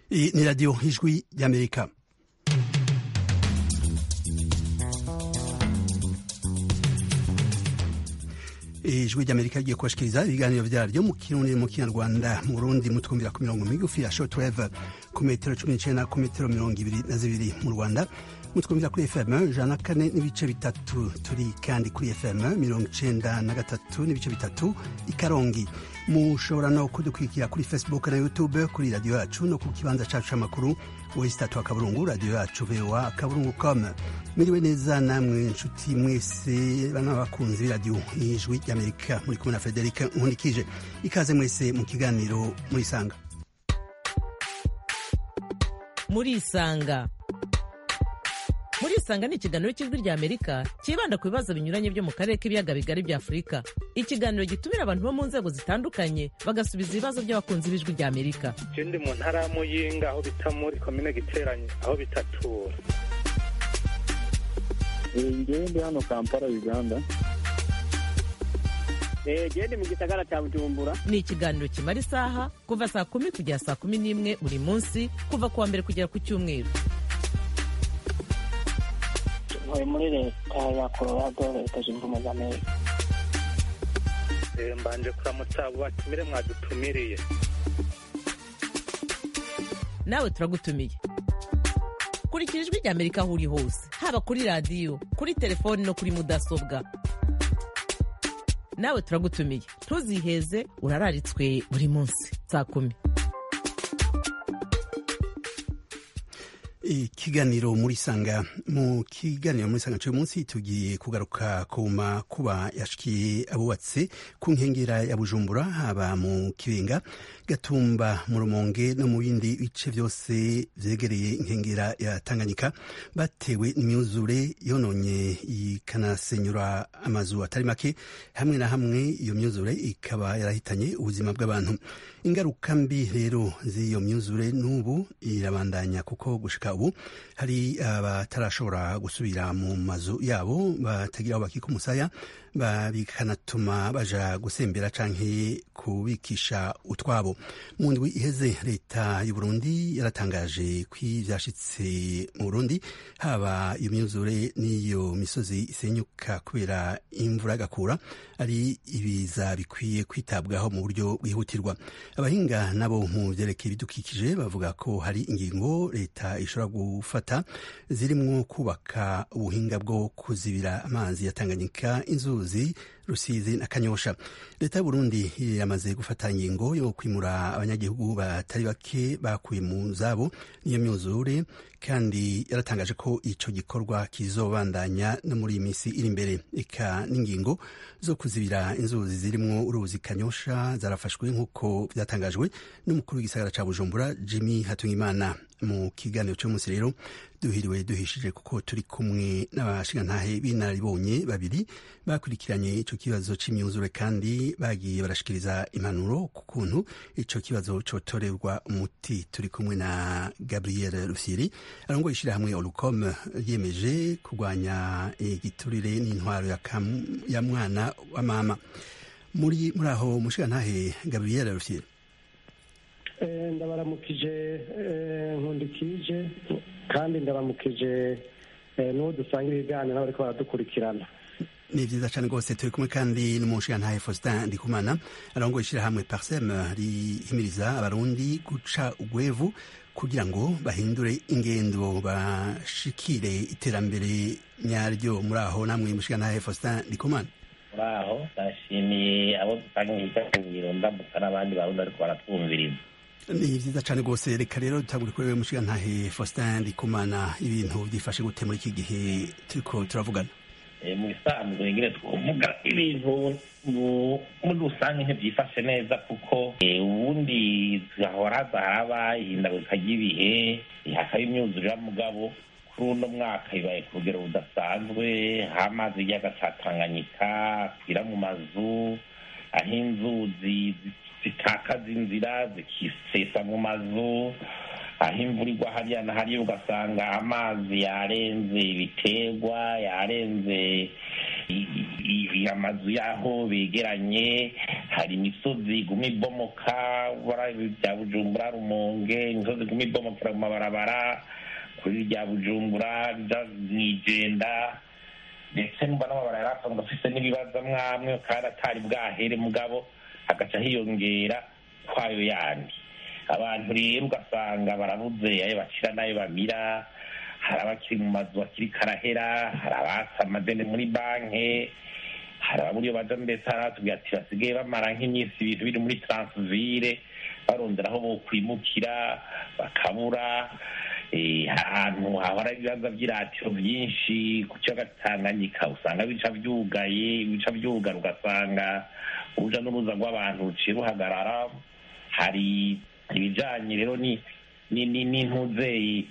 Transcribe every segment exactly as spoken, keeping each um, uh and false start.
Iyi ni radiyo ijwi y'Amerika. Ijwi ry'Amerika rigiye kubashikiriza ibiganiro vyaryo mu Kirundi mu Kinyarwanda, mu Burundi mutwumvira ku mirongo migufi ya shortwave ku metero cumi n'icenda ku metero mirongo ibiri na zibiri, mu Rwanda mutwumvira kuri F M ijana na kane n'ibice bitatu, turi kandi kuri F M mirongo icenda na gatatu n'ibice bitatu i Karongi. Mushobora no kudukurikira kuri Facebook na YouTube kuri radio yacu no ku kibanza cacu c'amakuru wesitatu akaburungu radio yacu V O A akaburungu com. Miriwe neza namwe nshuti mwese bana bakunzi b'iradio ijwi ry'Amerika, muri kumwe na Frederic Nkundikije. Ikaze mwese mu kiganiro muri Sanga. Muri Sanga. Muri Sanga ni ikiganiro cy'ijwi rya Amerika kibanda ku bibazo binyuranye byo mu karere k'ibiyaga bigari bya Afurika. Ikiganiro gitumira abantu bo mu nzego zitandukanye bagasubiza ibibazo by'abakunzi b'ijwi rya Amerika. Je ndi mu ntara ya Muyinga aho bita muri komine Giteranye aho bitatura. Ngewe ndi hano Kampala, Uganda. Je ndi mu gisagara cya Bujumbura. Ni ikiganiro kimara isaha kuva saa kumi kugera saa kumi n'imwe buri munsi, kuva kuwa mbere kugera ku Cyumweru. Ntuye muri leta ya Colorado, leta zunze ubumwe za Amerika. Mbanje kuramutsa abo batumire mwadutumiriye. Nawe turagutumiye. Kurikira ijwi rya Amerika aho uri hose, haba kuri radio, kuri telefoni no kuri mudasobwa. Nawe turagutumiye, ntuziheze, urararitswe buri munsi saa kumi. Ikiganiro muri Sanga. Mu kiganiro muri Sanga cyo munsi tugiye kugaruka ku makuba yashikiye abubatse ku nkengera ya Bujumbura, haba mu Kibenga, Gatumba, mu Rumonge no mu bindi bice byose vyegereye inkengera ya Tanganyika, batewe n'imyuzure yononye ikanasenyura amazu atari make. Hamwe na hamwe iyo myuzure ikaba yarahitanye ubuzima bw'abantu. Ingaruka mbi rero z'iyo myuzure n'ubu irabandanya, kuko gushika ubu hari abatarashobora gusubira mu mazu yabo, batagira aho bakika umusaya, bikanatuma baja gusembera canke kubikisha utwabo. Mu ndwi iheze leta y'u Burundi yaratangaje ko ivyashitse mu Burundi, haba iyo myuzure n'iyo misozi isenyuka kubera imvura gakura, ari ibiza bikwiye kwitabwaho mu buryo bwihutirwa. Abahinga nabo mu vyerekeye ibidukikije bavuga ko hari ingingo leta ishobora gufata zirimwo kubaka ubuhinga bwo kuzibira amazi ya Tanganyika, inzuzi Rusizi na Kanyosha. Leta y'u Burundi yamaze gufata ingingo yo kwimura abanyagihugu batari bake bakuye mu zabo n'iyo myuzure, kandi yaratangaje ko ico gikorwa kizobandanya no muri iyi misi iri imbere. Eka n'ingingo zo kuzibira inzuzi zirimwo uruzi Kanyosha zarafashwe nk'uko byatangajwe n'umukuru w'igisagara ca Bujumbura, Jimmy Hatungimana. Mu kiganiro cyo munsi rero duhiriwe duhishije, kuko turi kumwe n'abashingantahe b'inararibonye babiri bakurikiranye ico kibazo c'imyuzure, kandi bagiye barashikiriza impanuro ku kuntu ico kibazo cotorerwa umuti. Turi kumwe na Gabriel Rufyiri arongoye ishirahamwe Olucom yemeje kurwanya igiturire n'intwaro ya, ya mwana wa mama. Muri muri aho mushingantahe Gabriel Rufyiri. Ndabaramukije Nkundikije, kandi ndabaramukije n'uwo dusanga ibiganiro nabo ariko baradukurikirana. Ni vyiza cane rwose. Turi kumwe kandi n'umushingantahe Faustin Ndikumana arongoye ishirahamwe Parsem rihimiriza abarundi guca ugwevu kugira ngo bahindure ingendo bashikire iterambere nyaryo. Muri aho namwe mushingantahe Faustin Ndikumana. Muri aho ndashimiye abo dusanga nk'ikakubwiro ndambuka n'abandi barundi ariko baratwumviriza. Ni vyiza cane rwose. Reka rero tutangure kuri wewe mushingantahe Faustin Ndikumana, ibintu byifashe gute muri iki gihe turiko turavugana? Mu bisanzwe ngire twovuga ibintu muri rusange ntibyifashe neza, kuko ubundi zahora haraba ihindagurika ry'ibihe, hakaba imyuzure y'umugabo. Kuri uno mwaka ibaye ku rugero budasanzwe, aho amazi y'ikiyaga ca Tanganyika akwira mu mazu, aho inzuzi zitakaza inzira zikisesa mu mazu, aho imvura igwa hariya na hariya ugasanga amazi yarenze ibiterwa, yarenze amazu yaho begeranye, hari imisozi iguma ibomoka bya Bujumbura Rumonge inzozi gumi bomofura mu mabarabara kuri rya Bujumbura Mwijenda ndetse n'umva n'amabarabara yarasanzwe afise n'ibibazo mwamwe kandi atari bwahere mugabo hagaca hiyongera kwayo yandi abantu rero ugasanga barabuze ayo bacira n'ayo bamira hari abakiri mu mazu akiri karahera hari abasa amadeni muri banki hari abamuriyo baja mbese haratubwira ati basigaye bamara nk'iminsi ibintu biri muri transvire barondera aho bokwimukira bakabura ahantu hahora ibibanza vy'iratiro vyinshi ku kiyaga Tanganyika usanga bica vyugaye bica vyugara ugasanga uruja n'uruza rw'abantu ruciye ruhagarara hari ibijanye rero ni n'intuzeyi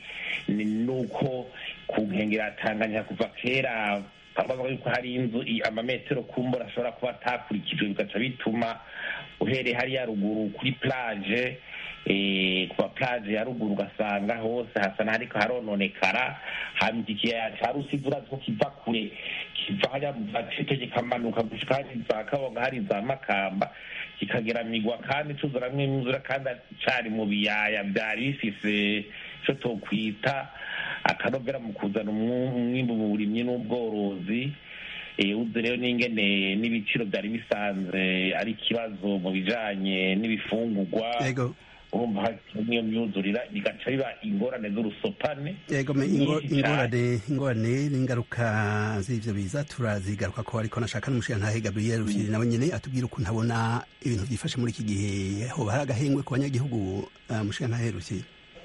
nuko ku nkengera Tanganyika kuva kera bavuga yuko hari inzu amametero kumbura ashobora kuba atakurikijwe bigaca bituma uhereye hariya ruguru kuri plage kuva plage ya ruguru ugasanga hose hasa n'ahariko harononekara hama ikiyaya ca Rusizi urazi ko kiva kure kiva hariya mu Gatete kikamanuka gushika hari za Kabonga hari za Makamba kikageramirwa kandi tuzuramwo imyuzura kandi cari mu biyaya vyari bifise ico tokwita akanovera mu kuzana umwimbu mu burimyi n'ubworozi uzi rero n'ingene n'ibiciro vyari bisanzwe ari ikibazo mu bijanye n'ibifungurwa urumva niyo myuzurira bigaca biba ingorane z'urusopane yego ingorane ingorane n'ingaruka z'ivyo biza turazigaruka ko ariko nashaka n'umushikirantahe Gabriel Rufyiri nawe nyene atubwira ukuntu abona ibintu vyifashe muri iki gihe hoba hari agahengwe ku banyagihugu umushikirantahe Rufyiri.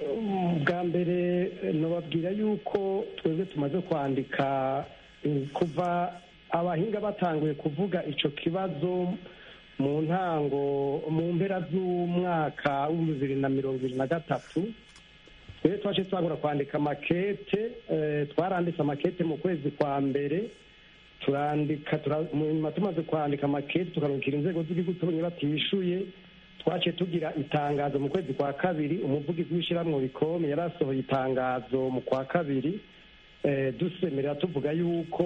Bwa mbere nobabwira yuko twebwe tumaze kwandika kuva abahinga batanguye kuvuga ico kibazo mu ntango mu mpera z'umwaka w'ibihumbi bibiri na mirongo ibiri na gatatu twebwe twaje twagura kwandika makete twaranditse amakete mu kwezi kwa mbere turandika nyuma tumaze kwandika makete tukarungikira inzego z'igihugu tubonye batishuye twaciye tugira itangazo mu kwezi kwa kabiri umuvugizi w'ishyirahamwe Bikome yarasohoye itangazo mu kwa kabiri dusemerera tuvuga yuko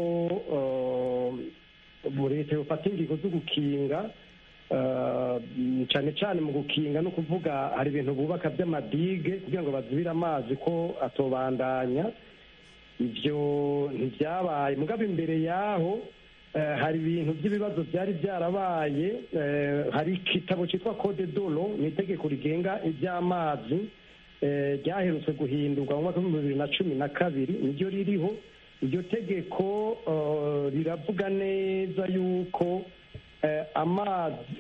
leta yofata ingingo zo gukinga cyane cyane mu gukinga no kuvuga hari ibintu bubaka by'amadige kugira ngo bazibire amazi ko atobandanya ibyo ntibyabaye mugabo imbere yaho hari ibintu by'ibibazo byari byarabaye hari igitabo cyitwa Code de l'eau ni itegeko rigenga iby'amazi ryaherutse guhindurwa mu mwaka w'ibihumbi bibiri na cumi na kabiri niryo ririho iryo tegeko riravuga neza yuko amazi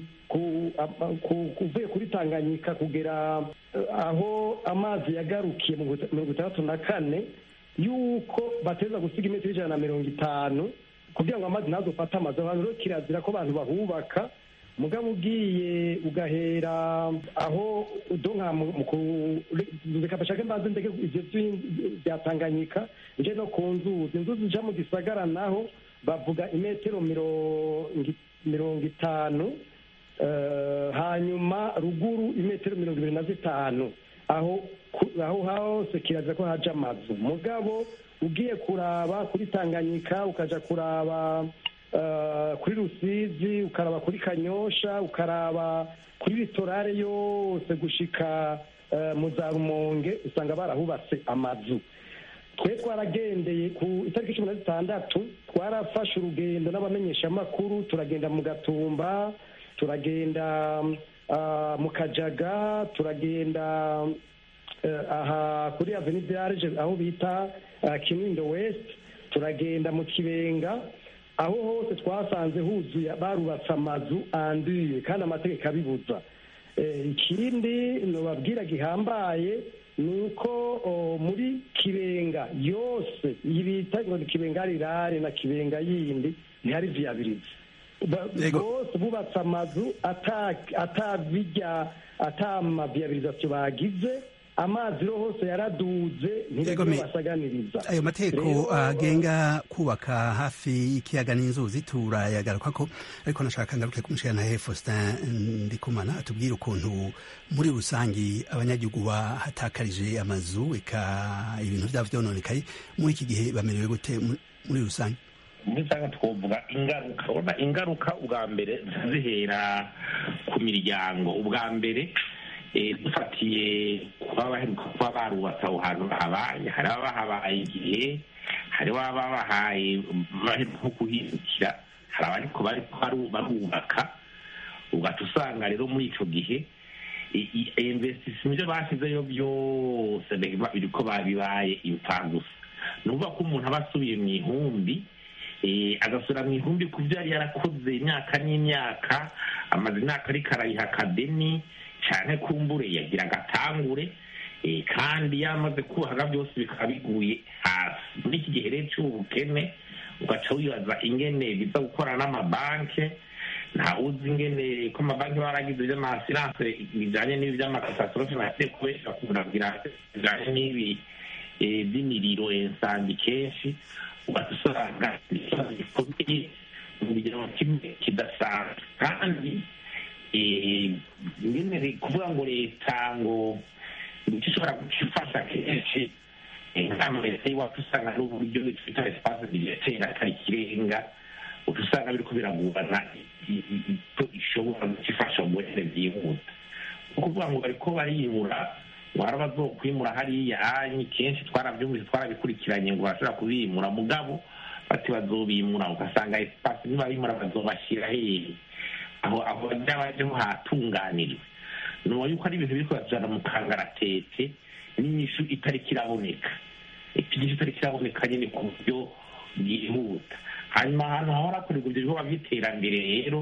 kuvuye kuri Tanganyika kugera aho amazi yagarukiye mu mirongo itandatu na kane yuko bateza gusiga imetero ijana na mirongo itanu kugira ngo amazi ntazofate amazi abantu rero kirazira ko abantu bahubaka mugabo ugiye ugahera aho donka reka bashake mbanze ndege ivyo bya Tanganyika nje no ku nzuzi inzuzi zija mu gisagara naho bavuga imetero mirongo itanu hanyuma ruguru imetero mirongo ibiri na zitanu aho aho hose kirazira ko haja amazu mugabo ugiye kuraba kuri Tanganyika ukaja kuraba kuri Rusizi ukaraba kuri Kanyosha ukaraba kuri litorale yose gushika mu za Rumonge usanga barahubatse amazu twe twaragendeye ku itariki cumi na zitandatu twarafashe urugendo n'abamenyesha makuru turagenda mu Gatumba turagenda mu Kajaga turagenda aha kuri Avenue Village aho bita Kinindo West turagenda mu Kibenga aho hose twasanze huzuye barubatse amazu anduye kandi amategeko abibuza ikindi nobabwira gihambaye nuko muri Kibenga yose yibita ngo Kibenga rirare na Kibenga yindi ntihari viability bose bubatse amazu atabijya atama viabilisation bagize amazi ro hose yaraduze ntibyo basaganiriza ayo mateko agenga kubaka hafi y'ikiyaga n'inzuzi turayagaruka ko ariko nashaka ngaruke kumushira na Faustin Ndikumana atubwira ukuntu muri rusangi abanyagihugu bahatakarije amazu eka ibintu byavyo nonekaye muri iki gihe bamerewe gute muri rusangi muri sanga twovuga ingaruka urabona ingaruka ubwa mbere zihera ku miryango ubwa mbere dufatiye kuba baheruka kuba barubatse aho hantu bahabaye hari ababa bahabaye igihe hari ababa bahaye baheruka nko kuhindukira hari abariko bariko barubaka ugaca usanga rero muri ico gihe investissement ibyo bashyizeyo byose biriko babibaye impfagusa ni ukuvuga ko umuntu aba asubiye mu ihumbi agasubira mu ihumbi ku byo yari yarakoze imyaka n'imyaka amaze imyaka ariko arayiha akadeni cyane kumbure yagira agatangure kandi yamaze kubahaga byose bikaba biguye hasi muri iki gihe rero cy'ubukene ugaca wibaza ingene biza gukorana n'amabanki nta uzi ingene ko amabanki baragize iby'amasiranse bijyanye n'ibi by'amakatastrophe nasiye kubeshya bakubwira bijyanye n'ibi by'imiriro ensangi kenshi ugaca usanga ikibazo gikomeye mu kigero kimwe kidasanzwe kandi ingene kuvuga ngo leta ngo icyo ishobora gufasha kenshi inama leta y'iwacu usanga n'uburyo twita espace budgetaire atari ikirenga usanga biriko biragurana icyo ishobora gufasha mu burere byihuta ukuvuga ngo bariko bariyimura ngo hari abazokwimura hariya anyi kenshi twarabyumvise twarabikurikiranye ngo bashobora kubimura mugabo bati bazobimura ugasanga espace nibabimura bazobashyira hehe aho aho bajeho hatunganirwe nuwo yuko ari ibintu biriko bazana mu kangaratete n'inyishu itariki iraboneka ikinyishu itariki iraboneka nyine ku buryo bwihuta hanyuma ahantu hahora hakorerwa ibyo bikorwa by'iterambere rero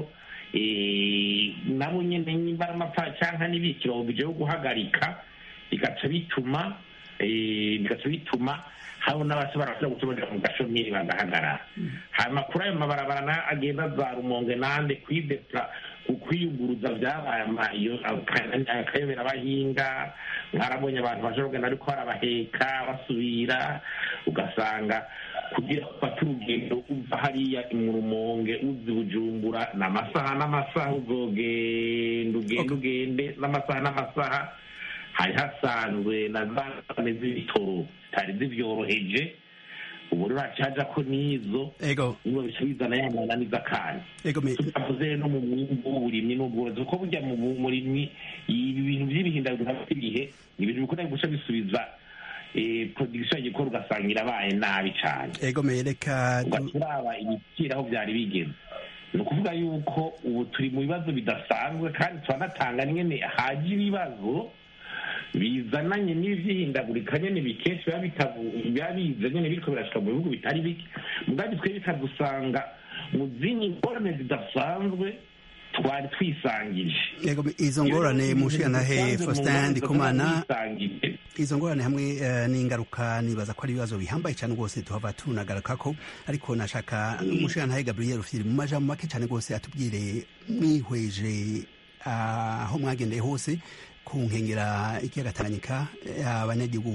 nabo nyine nimbara amapfa cyangwa n'ibikiro byo guhagarika bigaca bituma bigaca bituma habo n'abashobora kuja gutubonera mu gashomeri bagahagarara hanyuma kuri ayo mabarabara agenda za Rumonge nande kwidepla ukwiyuguruza byabaye amayo akayobera abahinga mwarabonye abantu bashobora kugenda ariko barabaheka basubira ugasanga kugira ufate urugendo uva hariya mu Rumonge uzi Bujumbura n'amasaha n'amasaha uzogenda ugenda ugende n'amasaha n'amasaha hari hasanzwe na zane z'ibitoro zitari zibyoroheje ubu rero hacaja ko n'izo nibo bica bizana ya mananiza kandi tuvuze no mu mwimbu w'uburimyi n'ubworozi kuko burya mu murimyi ibi bintu by'ibihindagurika by'ibihe ni ibintu bikunda guca bisubiza production y'igikora ugasanga irabaye nabi cyane reka ugaturaba ibiciro aho byari bigeze ni ukuvuga yuko ubu turi mu bibazo bidasanzwe kandi turanatanga nyine haje ibibazo bizananye n'ibyihindagurika nyine bikenshi biba biza nyine biriko birashika mu bihugu bitari bike mugabo twe bikadusanga mu zindi ngorane zidasanzwe twari twisangije yego izo ngorane mushikanahe Faustin Ndikumana izo ngorane hamwe n'ingaruka nibaza ko ari ibibazo bihambaye cyane rwose tuhava tunagaruka ko ariko nashaka mushikanahe Gabriel Rufyiri mu majambo make cyane rwose atubwire mwihweje aho mwagendeye hose ku nkengera ikiyaga Tanganyika abanyagihugu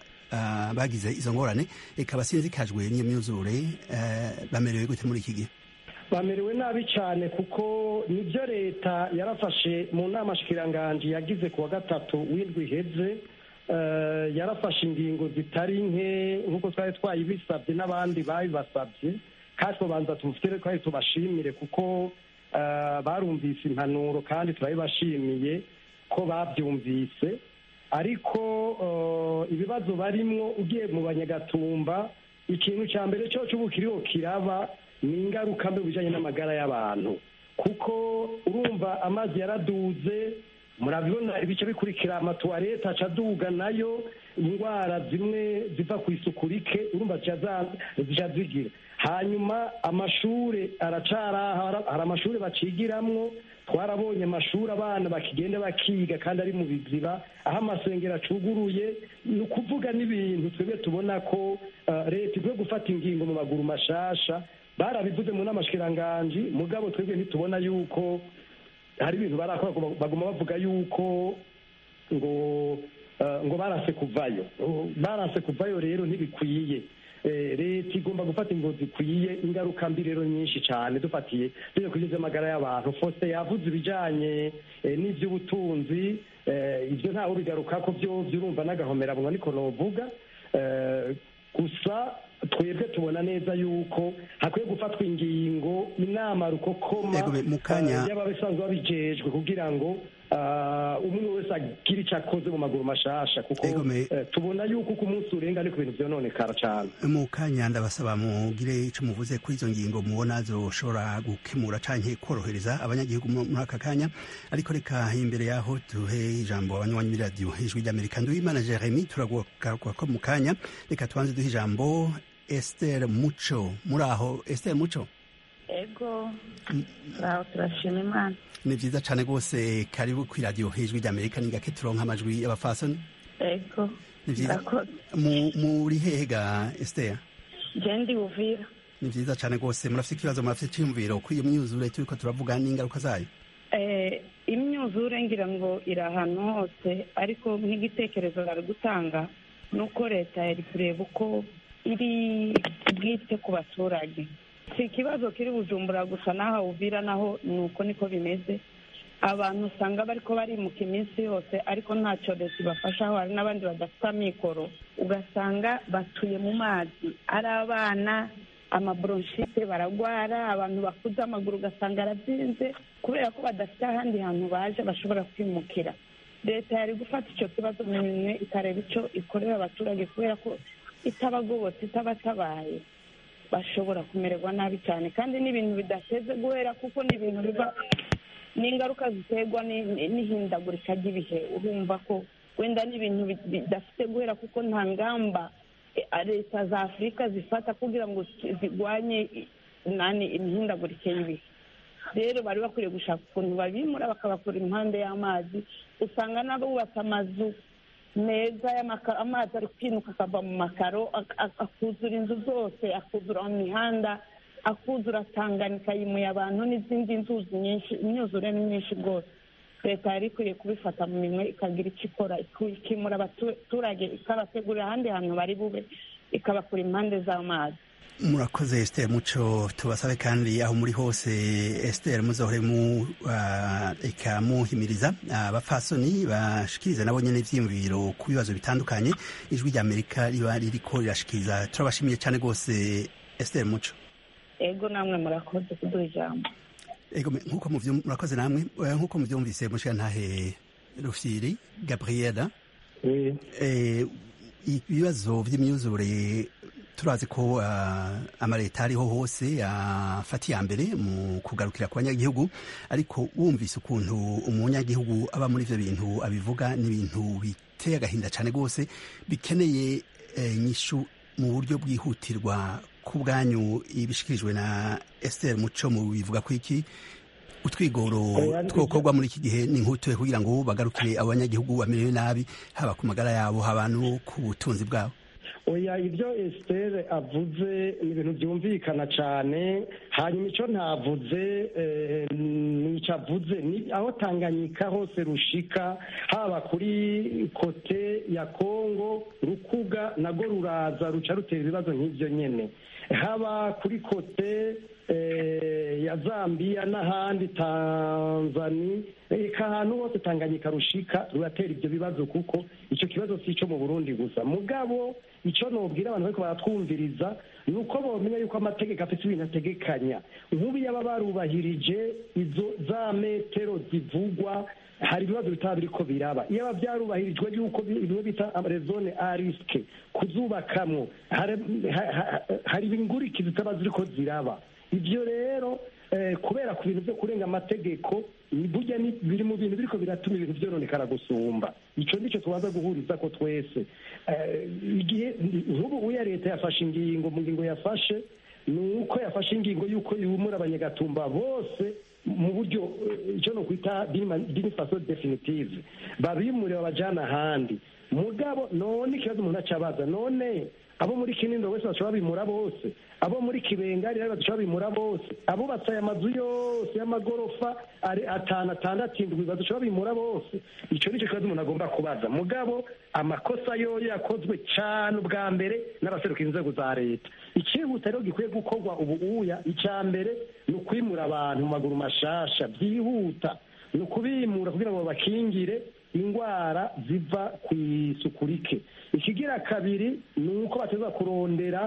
bagize izo ngorane eka basinzikajwe n'iyo myuzure bamerewe gute muri iki gihe bamerewe nabi cyane kuko nibyo leta yarafashe mu nama shikiranganji yagize kuwa gatatu w'indwi iheze yarafashe ingingo zitari nke nk'uko twari twayibisabye n'abandi babibasabye kandi tubanza tubufite twari tubashimire kuko barumvise impanuro kandi turabibashimiye ko babyumvise ariko ibibazo barimwo ugiye mu Banyagatumba ikintu cya mbere cyo cy'ubukiriho kiraba ni ingaruka mbi bijanye n'amagara y'abantu kuko urumva amazi yaraduze murabibona ibice bikurikira amatuwarete aca aduga nayo indwara zimwe ziva ku isuku rike urumva zica zigira hanyuma amashure aracara hari amashure bacigiramwo twarabonye amashuri abana bakigenda bakiga kandi ari mu biziba aho amasengero acuguruye ni ukuvuga n'ibintu twebwe tubona ko leta ikwiye gufata ingingo mu maguru mashasha barabivuze mu nama shikiranganji mugabo twebwe ntitubona yuko hari ibintu barakora baguma bavuga yuko ngo ngo barase kuvayo barase kuvayo rero ntibikwiye leta igomba gufata ingo zikwiye ingaruka mbi rero nyinshi cyane dufatiye tuje kugeza amagara y'abantu Faustin yavuze ibijanye n'ivy'ubutunzi ibyo ntaho bigaruka ko byo byurumva n'agahomera bunga niko novuga gusa twebwe tubona neza yuko hakwiye gufatwa ingingo inama rukokoma y'ababisanzwe babijejwe kugira ngo umwe wese agira icyo akoze mu maguru mashasha kuko tubona yuko ku munsi urenga ni ku bintu vyononekara cane. Mu kanya ndabasaba mugire ico muvuze kuri izo ngingo mubona zoshobora gukemura canke korohereza abanyagihugu muri aka kanya, ariko reka imbere yaho duhe ijambo abanywanyi b'iradiyo ijwi ry'Amerika. Nduwimana Jeremy turagaruka ko mu kanya, reka tubanze duhe ijambo Esther Muco. Muri aho Esther Muco? Ego, aho turashima Imana. Ni vyiza cane gose, karibu ku radio ijwi ry'Amerika. Ni gake turonka amajwi y'abafasoni. Ego, ni vyiza. Muri hehe ga Esther? Je ndi Uvira. Ni vyiza cane gose. Murafite ikibazo, murafite iciyumviro kuri iyo myuzure turiko turavuga n'ingaruka zayo? Eh, imyuzure ngira ngo iri ahantu hose, ariko nk'igitekerezo bari gutanga nuko leta yari kureba uko iri bwite ku baturage. Si ikibazo kiri Bujumbura gusa, naho Uvira naho nuko niko bimeze. Abantu usanga bariko barimuka iminsi yose ariko ntacyo leta ibafasha. Aho hari n'abandi badafite amikoro, ugasanga batuye mu mazi, ari abana amabronchite baragwara, abantu bakuze amaguru ugasanga arazinze kubera ko badafite ahandi hantu baje bashobora kwimukira. Leta yari gufata icyo kibazo mu minwe ikareba icyo ikorera abaturage, kubera ko itabagobotse itabatabaye bashobora kumererwa nabi cyane, kandi n'ibintu bidateze guhera kuko n'ibintu biva n'ingaruka ziterwa n'ihindagurika ry'ibihe. Urumva ko wenda n'ibintu bidafite guhera kuko nta ngamba leta za Afurika zifata kugira ngo zigwanye nani imihindagurike y'ibihe. Rero bari bakwiriye gushaka ukuntu babimura bakabakura impande y'amazi. Usanga nabo bubatse amazu meza y'amakaro, amazi ari kwinuka akava mu makaro akuzura inzu zose, akuzura mu mihanda, akuzura Tanganyika yimuye abantu n'izindi nzuzi nyinshi. Imyuzure ni myinshi rwose. Leta yari ikwiye kubifata mu minwe ikagira icyo ikora, ikimura abaturage, ikabategurira ahandi hantu bari bube, ikabakura impande z'amazi. Murakoze Esther Muco. Tubasabe kandi aho muri hose Esther muzohore mu uh, eka muhimiriza abafasoni uh, bashikiriza nabo nyene ivyiyumviro ku bibazo bitandukanye ijwi ry'Amerika riba ririko rirashikiriza. Turabashimiye cyane gose Esther Muco. Ego namwe murakoze kuduha ijambo. Ego nkuko murakoze namwe nkuko muvyumvise mushika ntahe Rufyiri Gabriela. Oui. Eh ibibazo vy'imyuzure turazi ko uh, amaleta ariho hose afatiye uh, mbere mu kugarukira ku banyagihugu, ariko wumvise ukuntu umunyagihugu aba muri ivyo bintu abivuga n'ibintu biteye agahinda cane gose, bikeneye eh, nyishu mu buryo bwihutirwa. Ku bwanyu ibishikirijwe na Esther Muco mu bivuga ko iki utwigoro twokorwa muri iki gihe ni nk'utuye kugira ngo bagarukire abanyagihugu bamerewe nabi, haba ku magara yabo haba no ku butunzi bwabo? Oya, ibyo Esther avuze ni ibintu byumvikana cyane. Hanyuma icyo ntavuze nicyo avuze ni aho Tanganyika hose rushika, haba kuri kote ya Kongo Rukuga nago ruraza ruca rutera ibibazo nk'ibyo nyene, haba kuri kote ya Zambia n'ahandi Tanzania, eka ahantu hose Tanganyika rushika ruratera ibyo bibazo, kuko icyo kibazo si icyo mu Burundi gusa. Mugabo icyo nobwira abantu bariko baratwumviriza ni uko bomenya yuko amategeko afite ibintu ategekanya. Nk'ubu yaba barubahirije izo za metero zivugwa, hari ibibazo bitaba biriko biraba. Iyo aba byarubahirijwe yuko ibintu bita zone a risque kuzubakamwo, hari ibinguriki zitaba ziriko ziraba. Ibyo rero kubera ku bintu byo kurenga amategeko burya biri mu bintu biriko biratuma ibintu vyononekara gusumba. Ico nico tubaza guhuriza ko twese. Igihe nk'ubu uya leta yafashe ingingo, mu ngingo yafashe ni uko yafashe ingingo yuko yumura abanyagatumba bose mu buryo icyo no kwita d'une façon définitive, babimure babajana ahandi. Mugabo none ikibazo umuntu acabaza, none abo muri Kinindo wese bashobora bimura bose, abo muri Kibengari rero bashobora bimura bose, abo batsaye amazu yose y'amagorofa ari atana atandatu indwi bashobora bimura bose. Ico nico kibazo umuntu agomba kubaza. Mugabo amakosa yo yakozwe cyane ubwa mbere n'abaseruka inzego za leta. Ikihuta rero gikwiye gukorwa ubu uya, icya mbere ni ukwimura abantu mu maguru mashasha byihuta, ni ukubimura kugira ngo bakingire ingwara ziva ku isuku rike. Ikigira kabiri ni uko bateza kurondera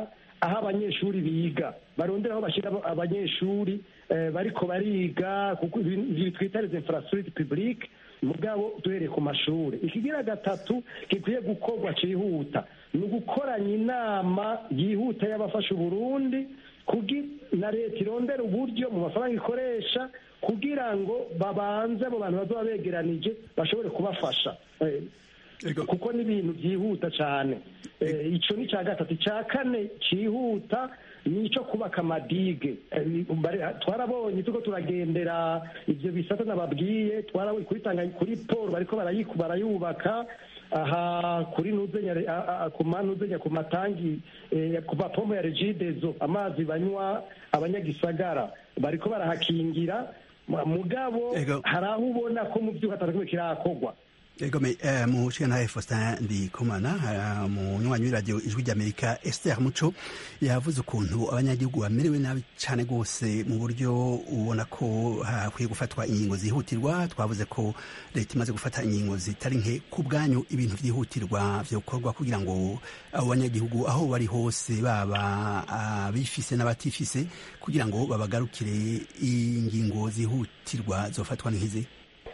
aho abanyeshuri biga, barondera aho bashyira abanyeshuri bariko bariga, kuko ibyo twita les infrastructures publiques mugabo duhereye ku mashuri. Ikigira gatatu gikwiye gukorwa cihuta ni ugukoranya inama yihuta y'abafasha Uburundi na leta irondera uburyo mu mafaranga ikoresha kugira ngo babanze abo bantu bazoba begeranije bashobore kubafasha, kuko ni ibintu byihuta cyane. Icyo ni icya gatatu. Icya kane cyihuta ni icyo kubaka amadige. Twarabonye tuko turagendera ibyo bisata nababwiye, twarabonye kuri kuri Paul bariko barayubaka aha kuri nuzenya ku manuzenya ku matangi ku bapombo ya Regidezo, amazi banywa abanyagisagara bariko barahakingira, mugabo hari aho ubona ko mu byuka atarakimwe kirakogwa. Ego me mu shana Faustin Ndikumana mu nywanyi radio Ijwi ry'Amerika Esther Muco yavuze ukuntu abanyagihugu bamerewe nabi cyane gose mu buryo ubona ko hakwiye gufatwa ingingo zihutirwa. Twavuze ko leta imaze gufata ingingo zitari nke. Ku bwanyu ibintu vyihutirwa vyokorwa kugira ngo abo banyagihugu aho bari hose baba abifise n'abatifise kugira ngo babagarukire ingingo zihutirwa zofatwa nkizi?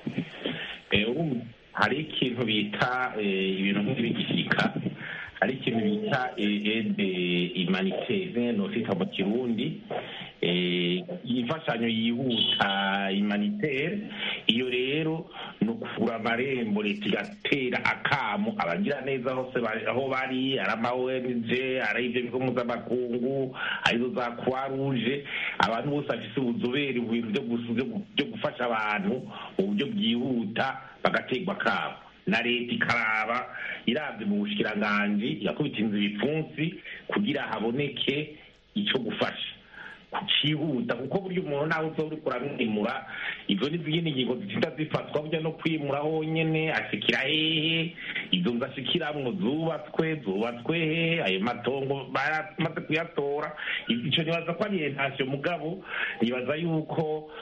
Hari ikintu bita ibintu nk'ibigishika, hari ikintu bita aide humanitaire nofita mu Kirundi, imfashanyo yihuta humanitaire. Iyo rero no kufura amarembo leta igatera akamu abagira neza hose aho bari, ari ama O N G, ari ibyo bigo mpuzamakungu, arizo za Croix Rouge, abantu bose bafise ubuzobere mu bintu byo gufasha abantu mu buryo bwihuta bagategwa kabo, na leta ikaraba iravye mu bushikiranganji yakubita inzu ibipfunsi kugira haboneke ico gufasha kucihuta, kuko buryo umuntu nawe uzo uri kuramwimura izo n'izindi ngingo zitita zifatwa burya no kwimura honyene ashikira hehe, izo nzu ashikiramwo zubatswe zubatswe hehe, ayo matongo baramaze kuyatora. Ico nibaza ko ari orientation, mugabo nibaza yuko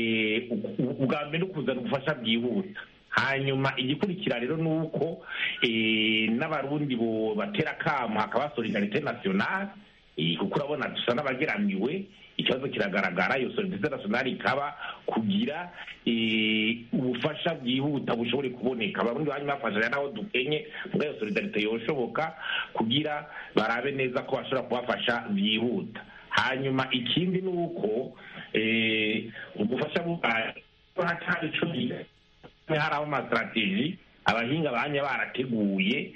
ubwa mbere ukuzana ubufasha bwihuta, hanyuma igikurikira rero nuko n'abarundi bo batera kamo hakaba solidarite nationale, kuko urabona dusa n'abageramiwe, ikibazo kiragaragara. Iyo solidarite nationale ikaba kugira ubufasha bwihuta bushobore kuboneka. Abarundi banyu bafashanya naho dukenye, muga iyo solidarite yoshoboka kugira barabe neza ko bashobora kubafasha byihuta. Hanyuma ikindi nuko ubufasha bubaye hatari ico hari aho amastrategie abahinga banya barateguye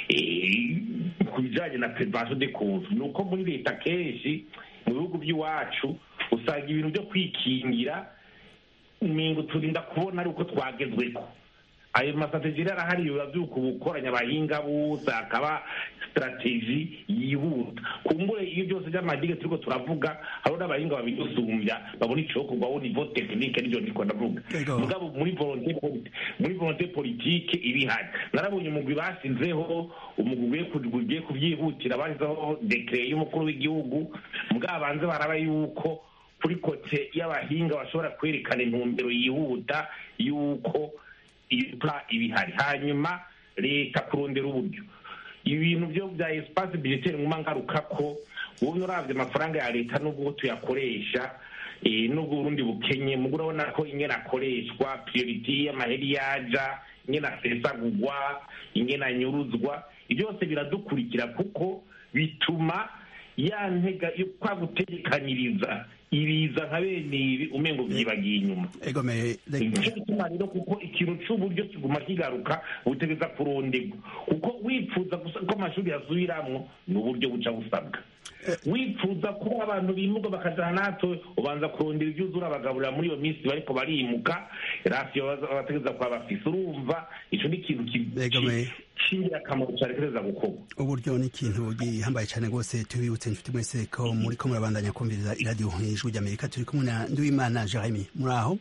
ku bijanye na prevention de cause. Nuko muri leta kenshi mu bihugu by'iwacu usanga ibintu byo kwikingira umingo turinda kubona ari uko twagezweko. Ayo mastrategie arahari yuko bukoranya abahinga bose akaba strategie yihuta. Kumbure iyo byose by'amadige turiko turavuga hari n'abahinga babidusumbya babona icoko gwa niveau technique n'ibyo ndiko ndavuga, mugabo muri volonté muri volonté politique ibihari. Narabonye umugwi basinzeho umugwi kugiye kuvyihutira barizaho decret y'umukuru w'igihugu, mugabo banze baraba yuko kuri kote y'abahinga bashobora kwerekana intumbero yihuta yuko ipla ibihari, hanyuma leta kurondera uburyo ibintu byo bya espace budgetaire mu mangaruka ko ubu uravye amafaranga ya leta n'ubwo tuyakoresha n'ubwo Burundi bukenye, mu urabona ko ingena akoreshwa priority y'amaheri yaja, ingena sesagurwa, ingena nyuruzwa, byose biradukurikira kuko bituma ya ntega yo kwa gutekaniriza ibiza nka bene ibi umengo byibagiye inyuma. Egome rero kuko ikintu cy'uburyo kiguma kigaruka utegeza kurondegwa, kuko wipfuza ko amashuri yasubiramwo n'uburyo buca busabwa. Wipfuza ko abantu bimuga bakaja nato ubanza kurondera ibyuzura abagaburira muri iyo minsi bariko barimuka, ratio bategeza kwa bafise. Urumva ico ni ikintu kingira akamaro cyane kereza gukorwa. Uburyo ni ikintu gihambaye cyane rwose. Tubibutse inshuti mwese ko muri ko murabandanya kumviriza iradiyo Ijwi ry'Amerika. Turi kumwe na Nduwimana Jeremy. Muri aho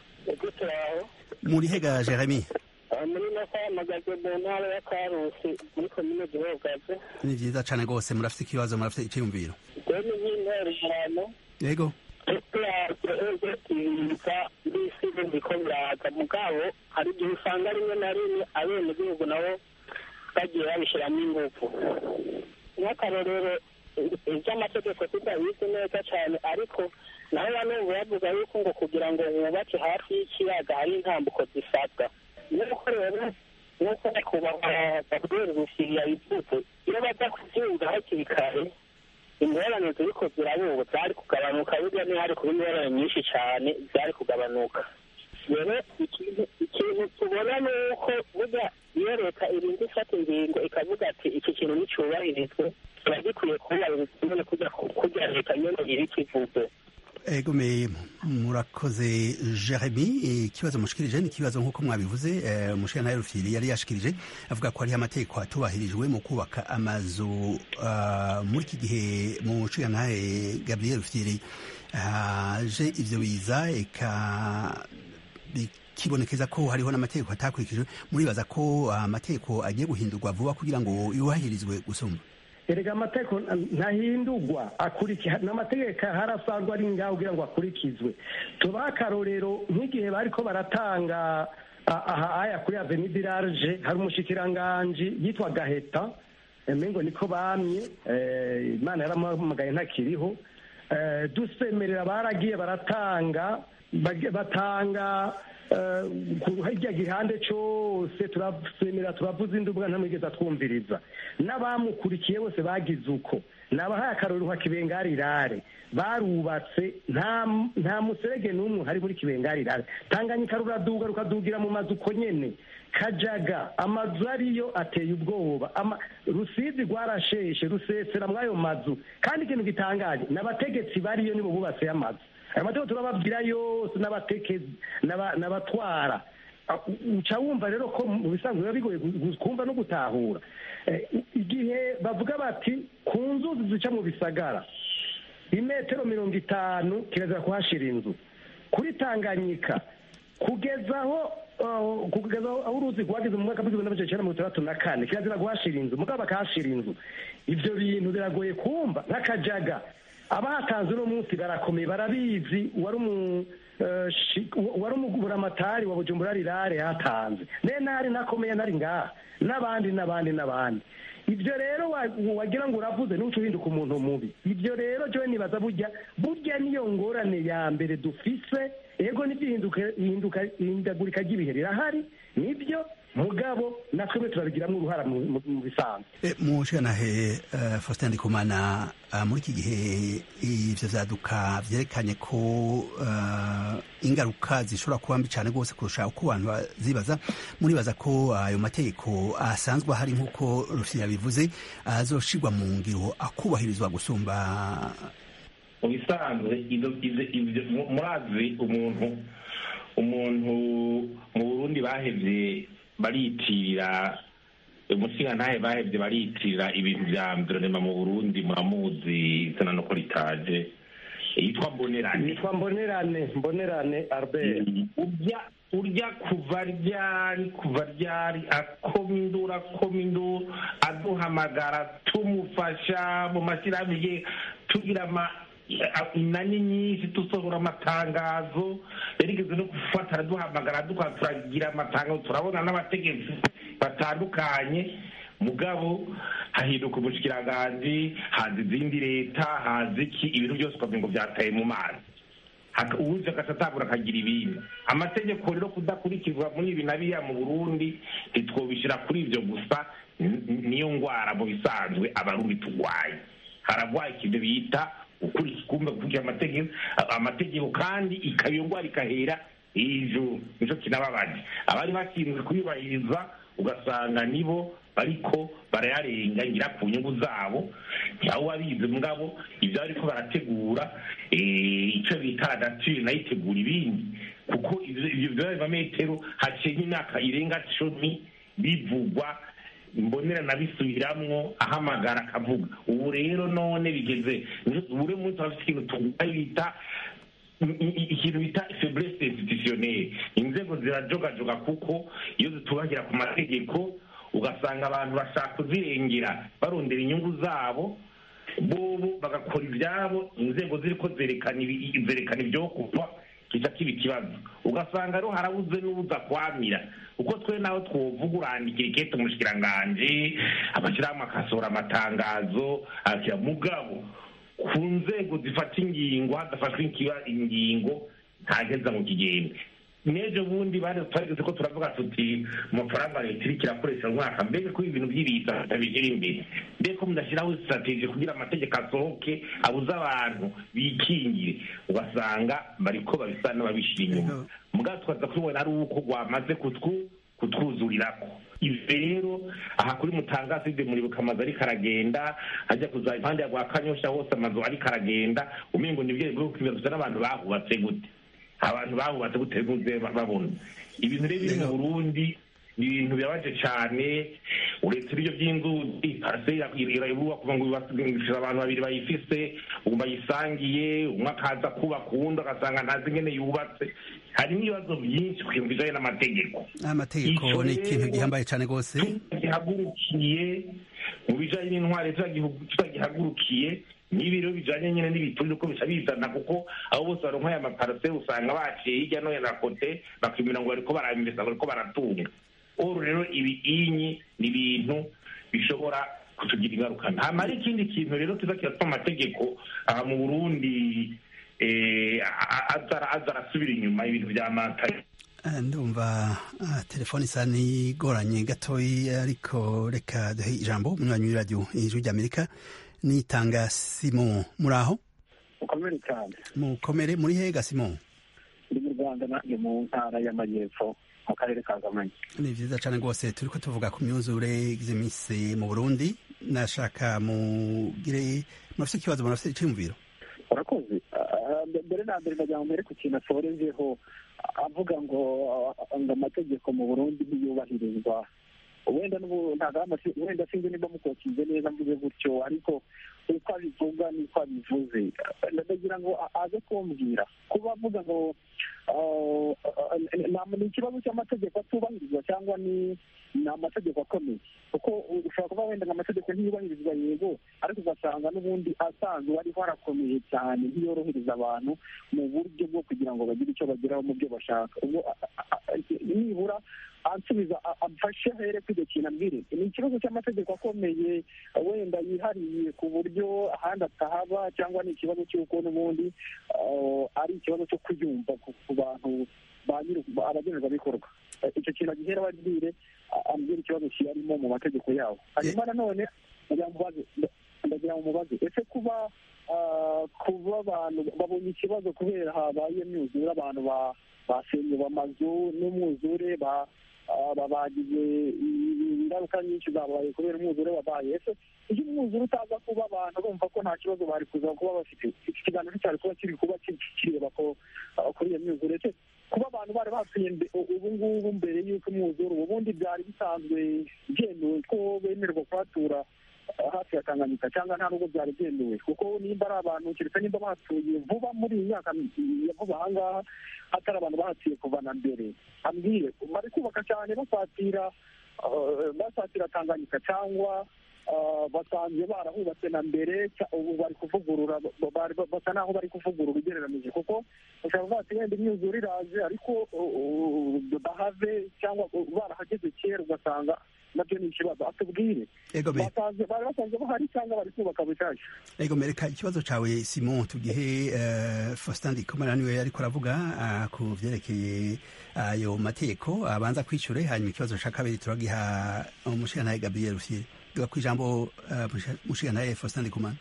muri hega Jeremy? muri nako amagaze mu ntara ya Karusi muri komine Gihogaze. Ni vyiza cyane rwose. Murafite ikibazo, murafite icyumviro? Deni y'intero hano. Yego. Bisi ndiko biraza mugabo hari igihe usanga rimwe na rimwe abene gihugu nabo bagiye babishiramo ingufu. Nk'akarorero iby'amategeko tudabizi neza cyane ariko naho banumva bavuga yuko ngo kugira ngo wubake hafi y'ikiyaga hari intambuko zisabwa nuko rero nuko nyakubahwa Gabriel Rufyiri yabivuze iyo baza kubyumva hakiri kare ingorane ziriko zirabubu zari kugabanuka burya ntihari kuba ingorane nyinshi cyane zari kugabanuka rero ikintu tubona ni uko burya iyo leta irinda ifata ingingo ikavuga ati iki kintu nticyubahirizwe kiba gikwiye kubahiriza nyine kurya leta nyine iri kivuze. Ego me murakoze Jeremy, ikibazo mushikirije ni ikibazo nk'uko mwabivuze umushikirantahe Rufyiri yari yashikirije avuga ko hariho amategeko atubahirijwe mu kubaka amazu muri iki gihe. Mu mushikirantahe Gabriel Rufyiri haje ivyo biza eka kibonekeza ko hariho n'amategeko atakurikijwe, muribaza ko amategeko agiye guhindurwa vuba kugira ngo yubahirizwe gusumba? erega amategeko ntahindurwa, akurikira n'amategeko harasanzwe ari ngaho kugira ngo akurikizwe. tubaha akarorero nk'igihe bariko baratanga aha aya kuri Avenue du Large, hari umushikiranganji yitwa Gaheta emengo niko bamye, Imana yaramuhamagaye ntakiriho, dusemerera baragiye baratanga batanga hirya gihande cyose turasemera turavuza indubwa ntamwigeze atwumviriza, n'abamukurikiye bose bagize uko. nabahaye akarorero nka Kibengarirare barubatse nta nta muserege n'umwe hari muri Kibengarirare. Tanganyika ruraduga rukadugira mu mazu uko nyene, Kajaga amazu ariyo ateye ubwoba, Rusizi rwarasheshe rusesera mwayo mazu. Kandi ikintu gitangaje n'abategetsi bariyo nibo bubatse amazu. Aya mategeko turababwira yose n'abatekezi n'abatwara, uca wumva rero ko mu bisanzwe biba bigoye kumva no gutahura. Igihe bavuga bati ku nzuzi zica mu bisagara imetero mirongo itanu kirazira kuhashira inzu, kuri Tanganyika kugezaho kugezaho aho uruzi rwageze mu mwaka w'ibihumbi bibiri na mirongo itandatu na kane kirazira kuhashira inzu, mugabo bakahashira inzu. Ivyo bintu biragoye kumva. N'Akajaga abatanze uno munsi barakomeye barabizi, wari umu wari umuguramatari wa Bujumbura Rirare yatanze nenari nakomeye nari ngaha n'abandi n'abandi n'abandi. Ibyo rero wagira ngo uravuze n'uco uhinduka umuntu mubi. Ibyo rero jowe nibaza burya burya niyo ngorane ya mbere dufise. Ego nibyihinduka hinduka hindagurika ry'ibihe rirahari nibyo, mugabo natwe turabigiramwo uruhara mu bisanzwe. Mushikirantahe Faustin Ndikumana, muri iki gihe ivyo vyaduka vyerekanye ko ingaruka zishobora kuba mbi cane rwose kurusha uko abantu bazibaza. Muribaza ko ayo mategeko asanzwe ahari nk'uko Rufyiri yabivuze azoshirwa mu ngiro akubahirizwa gusumba? Mu bisanzwe murazi umuntu umuntu mu Burundi bahevye baritirira umushingantahe bahevye baritirira ibintu vya environnement mu Burundi, muramuzi izina no ko ritaje yitwa Mbonerane. Yitwa Mbonerane, Mbonerane Albert. Urya urya kuva ryari kuva ryari akomindura akomindura aduhamagara tumufasha mu mashyirahamwe tugira ama inani nyinshi dusohora amatangazo, yarigeze no gufata araduhamagara turagira amatangazo, turabona n'abategetsi batandukanye. Mugabo hahinduka ubushikiranganje, haza izindi leta, haza iki, ibintu byose ukavuga ngo byataye mu mazi, ubuze agasatagura akagira ibindi. Amategeko rero kudakurikizwa muri ibi na biriya mu Burundi ntitwobishira kuri ibyo gusa, niyo ngwara mu bisanzwe abarundi turwaye. Haragwaye ikintu bita kumva kuvuga amategeko amategeko kandi ikayo ngwara ikahera hejuru. Nico kinababaje abari bashinzwe kuyubahiriza, ugasanga nibo bariko barayarenga ngira ku nyungu zabo, cyangwa babize mugabo ibyo bariko barategura icyo bita nature nayitegura ibindi, kuko ibyo bya metero hacenye imyaka irenga cumi bivugwa. Mbonera nabisubiramwo ahamagara akavuga. Ubu rero none bigeze buri munsi bafite ikintu tubita ikintu bita faiblesse institutionnelle. Inzego zirajogajoga kuko iyo zitubagira ku mategeko ugasanga abantu bashaka kuzirengera barondera inyungu zabo, bobo bagakora ibyabo, inzego ziriko zerekana zerekana ibyo kuva kica kiba ikibazo ugasanga rero harabuze n'ubuza kwamira uko twe naho twovuga urandikira ikete umushikiranganji amashyirahamwe akasohora amatangazo akira mugabo ku nzego zifata ingingo hadafashwe ingingo ntageza mu kigembe n'ejo bundi twarigeze ko turavuga tuti amafaranga leta iriko irakoresha mu mwaka mbega ko ibintu by'ibiza bitabigera imbere mbega ko mudashyiraho strategie kugira amategeko asohoke abuze abantu bikingire ugasanga bariko babisa n'ababishira inyuma mugabo twaza kubona ari uko rwamaze kutwu kutwuzurirako ivyo rero aha kuri Mutangazi de muri bukamazi ariko aragenda ajya kuza impande ya rwa Kanyosha hose amazu ariko aragenda umengo nibyo bwo kwibaza n'abantu bahubatse gute abantu bahubatse gute guze babona ibintu rero biri mu Burundi ni ibintu byabaje cyane uretse ibyo by'inzuzi parcelle irayibuwa kuva ngo bibasingishira abantu babiri bayifise ubu bayisangiye umwe akaza kuba kuwundi agasanga ntazi ingene yubatse hari n'ibibazo byinshi kwiyumvijanye n'amategeko amategeko ni ikintu gihambaye cyane rwose gihagurukiye mu bijanye n'intware tutagihagurukiye n'ibiro bijanye nyine n'ibiturire uko bica bizana kuko abo bose baronka aya maparcelle usanga baciye hirya no hino na kote bakimira ngo bariko barambesa bariko baratunga uru rero ibi inyi ni ibintu bishobora kutugira ingaruka hama ari ikindi kintu rero kiza kiratuma amategeko aha mu Burundi aza arasubira inyuma ibintu vya mataye ndumva telefoni isa n'igoranye gatoyi ariko reka duhe ijambo umunywanyi w'iradiyo ijwi ry'Amerika nitanga Simon muri aho mukomere cyane mukomere muri hega Simon ndi mu Rwanda nanjye mu ntara y'Amajyepfo mu karere ka Kamonyi ni vyiza cyane rwose turiko tuvuga ku myuzure igize mu Burundi nashaka mugire murafise ikibazo murafise iciyumviro urakoze mbere na mbere ndagira ngo mbere ku kintu asorejeho avuga ngo ngo amategeko mu Burundi ntiyubahirizwa wenda wenda sinzi niba mukokize neza mvuze gutyo ariko uko abivuga niko abivuze ndagira ngo aze kumbwira kuba avuga ngo ni ikibazo cy'amategeko atubahirizwa cyangwa ni ni amategeko akomeye kuko ushobora kuba wenda ngo amategeko ntiyubahirizwa yego ariko ugasanga n'ubundi asanzwe ariho arakomeye cyane ntiyorohereza abantu mu buryo bwo kugira ngo bagire icyo bageraho mu byo bashaka ubwo nibura ansubiza amfashe here kw'icyo kintu ambwire ni ikibazo cy'amategeko akomeye wenda yihariye ku buryo ahandi atahaba cyangwa ni ikibazo cy'uko n'ubundi ari ikibazo cyo kuyumva ku bantu abagenerwabikorwa icyo kintu agihera ababwire ambwira ikibazo kiyarimo mu mategeko yawo hanyuma nanone ndagira ngo mubaze ese kuba kuba abantu babonye ikibazo kubera habaye imyuzure abantu basenywe amazu n'umwuzure bagize ingaruka nyinshi zabaye kubera umwuzure wabaye ese iyo umwuzure utaza kuba abantu bumva ko nta kibazo bari kuza kuba bafite iki kiganiro cyari kuba kiri kuba kireba ko kuri iyo myuzure ese kuba abantu bari batuye ubu ngubu mbere y'uko umwuzure ubundi byari bisanzwe byemewe ko bemererwa kuhatura hafi ya Tanganyika cyangwa nta nubwo byari byemewe kuko nimba ari abantu keretse nimba batuye vuba muri iyi myaka ya vuba aha ngaha hatari abantu bahatuye kuva na mbere ambwire bari kubaka cyane basatira basatira Tanganyika cyangwa basanzwe barahubatse na mbere ubu bari kuvugurura basa naho bari kuvugurura ugereranije kuko ushobora kuvuga ati wenda imyuzure iraje ariko bahave cyangwa barahageze kera ugasanga nabyo ni ikibazo atubwire bari basanzwe bahari cyangwa bari kubaka bushyashya ego mereka ikibazo cawe Simon tugihe Faustin Ndikumana niwe ariko aravuga ku vyerekeye ayo mategeko abanza kwishyure hanyuma ikibazo ca kabiri turagiha umushikirantahe Gabriel Rufyiri duga kwijambo umushikirantahe Faustin Ndikumana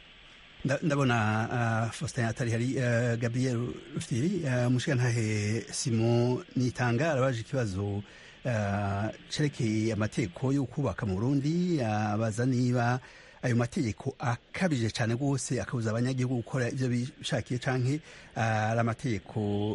ndabona Faustin atari hari Gabriel Rufyiri umushikirantahe Simon Nitanga arabaje ikibazo cerekeye amategeko yo kubaka mu Burundi abaza niba ayo mategeko akabije cyane rwose akabuza abanyagihugu gukora ibyo bishakiye canke ari amategeko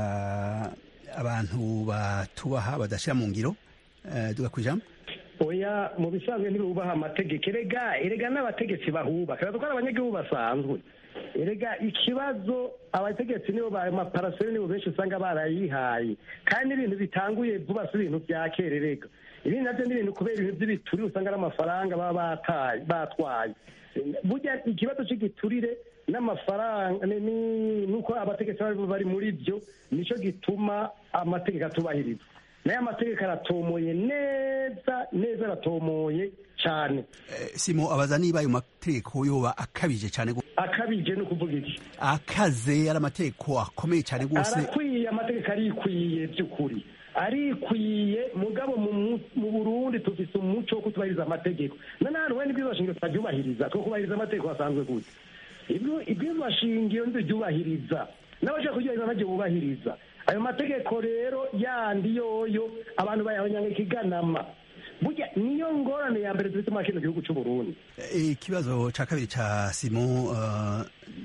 abantu batubaha badashira mu ngiro duga kwijambo oya mu bisanzwe ntibubaha amategeko erega erega n'abategetsi bahubaka kuko ari abanyagihugu basanzwe erega ikibazo abategetsi nibo ba maparaseri nibo benshi usanga barayihaye kandi ibintu bitanguye vuba si ibintu bya kererega ibindi navyo ni ibintu kubera ibintu by'ibiturire usanga ari amafaranga baba bataye batwaye burya ikibazo cy'igiturire n'amafaranga nuko abategetsi bari muri byo nicyo gituma amategeko atubahiriza nayo amategeko aratomoye neza neza aratomoye cyane. Simo abaza niba ayo mategeko yoba akabije cyane. Akabije ni ukuvuga iki? Akaze ari amategeko akomeye cyane rwose. Arakwiye, amategeko arikwiye by'ukuri, arikwiye. Mugabo mu Burundi tufise umuco wo kutubahiriza amategeko, nanone we n'ibyo bashingiro tutabyubahiriza. Two kubahiriza amategeko asanzwe gute? Ibyo ibyo bashingiro ntibyubahiriza, n'abashaka kubyubahiriza ntabyo bubahiriza. Ayo mategeko rero yandi yoyo abantu bayahonyanga ikiganama, burya niyo ngorane ya mbere dufite muri kino gihugu cy'u Burundi. Ikibazo ca kabiri ca Simon uh,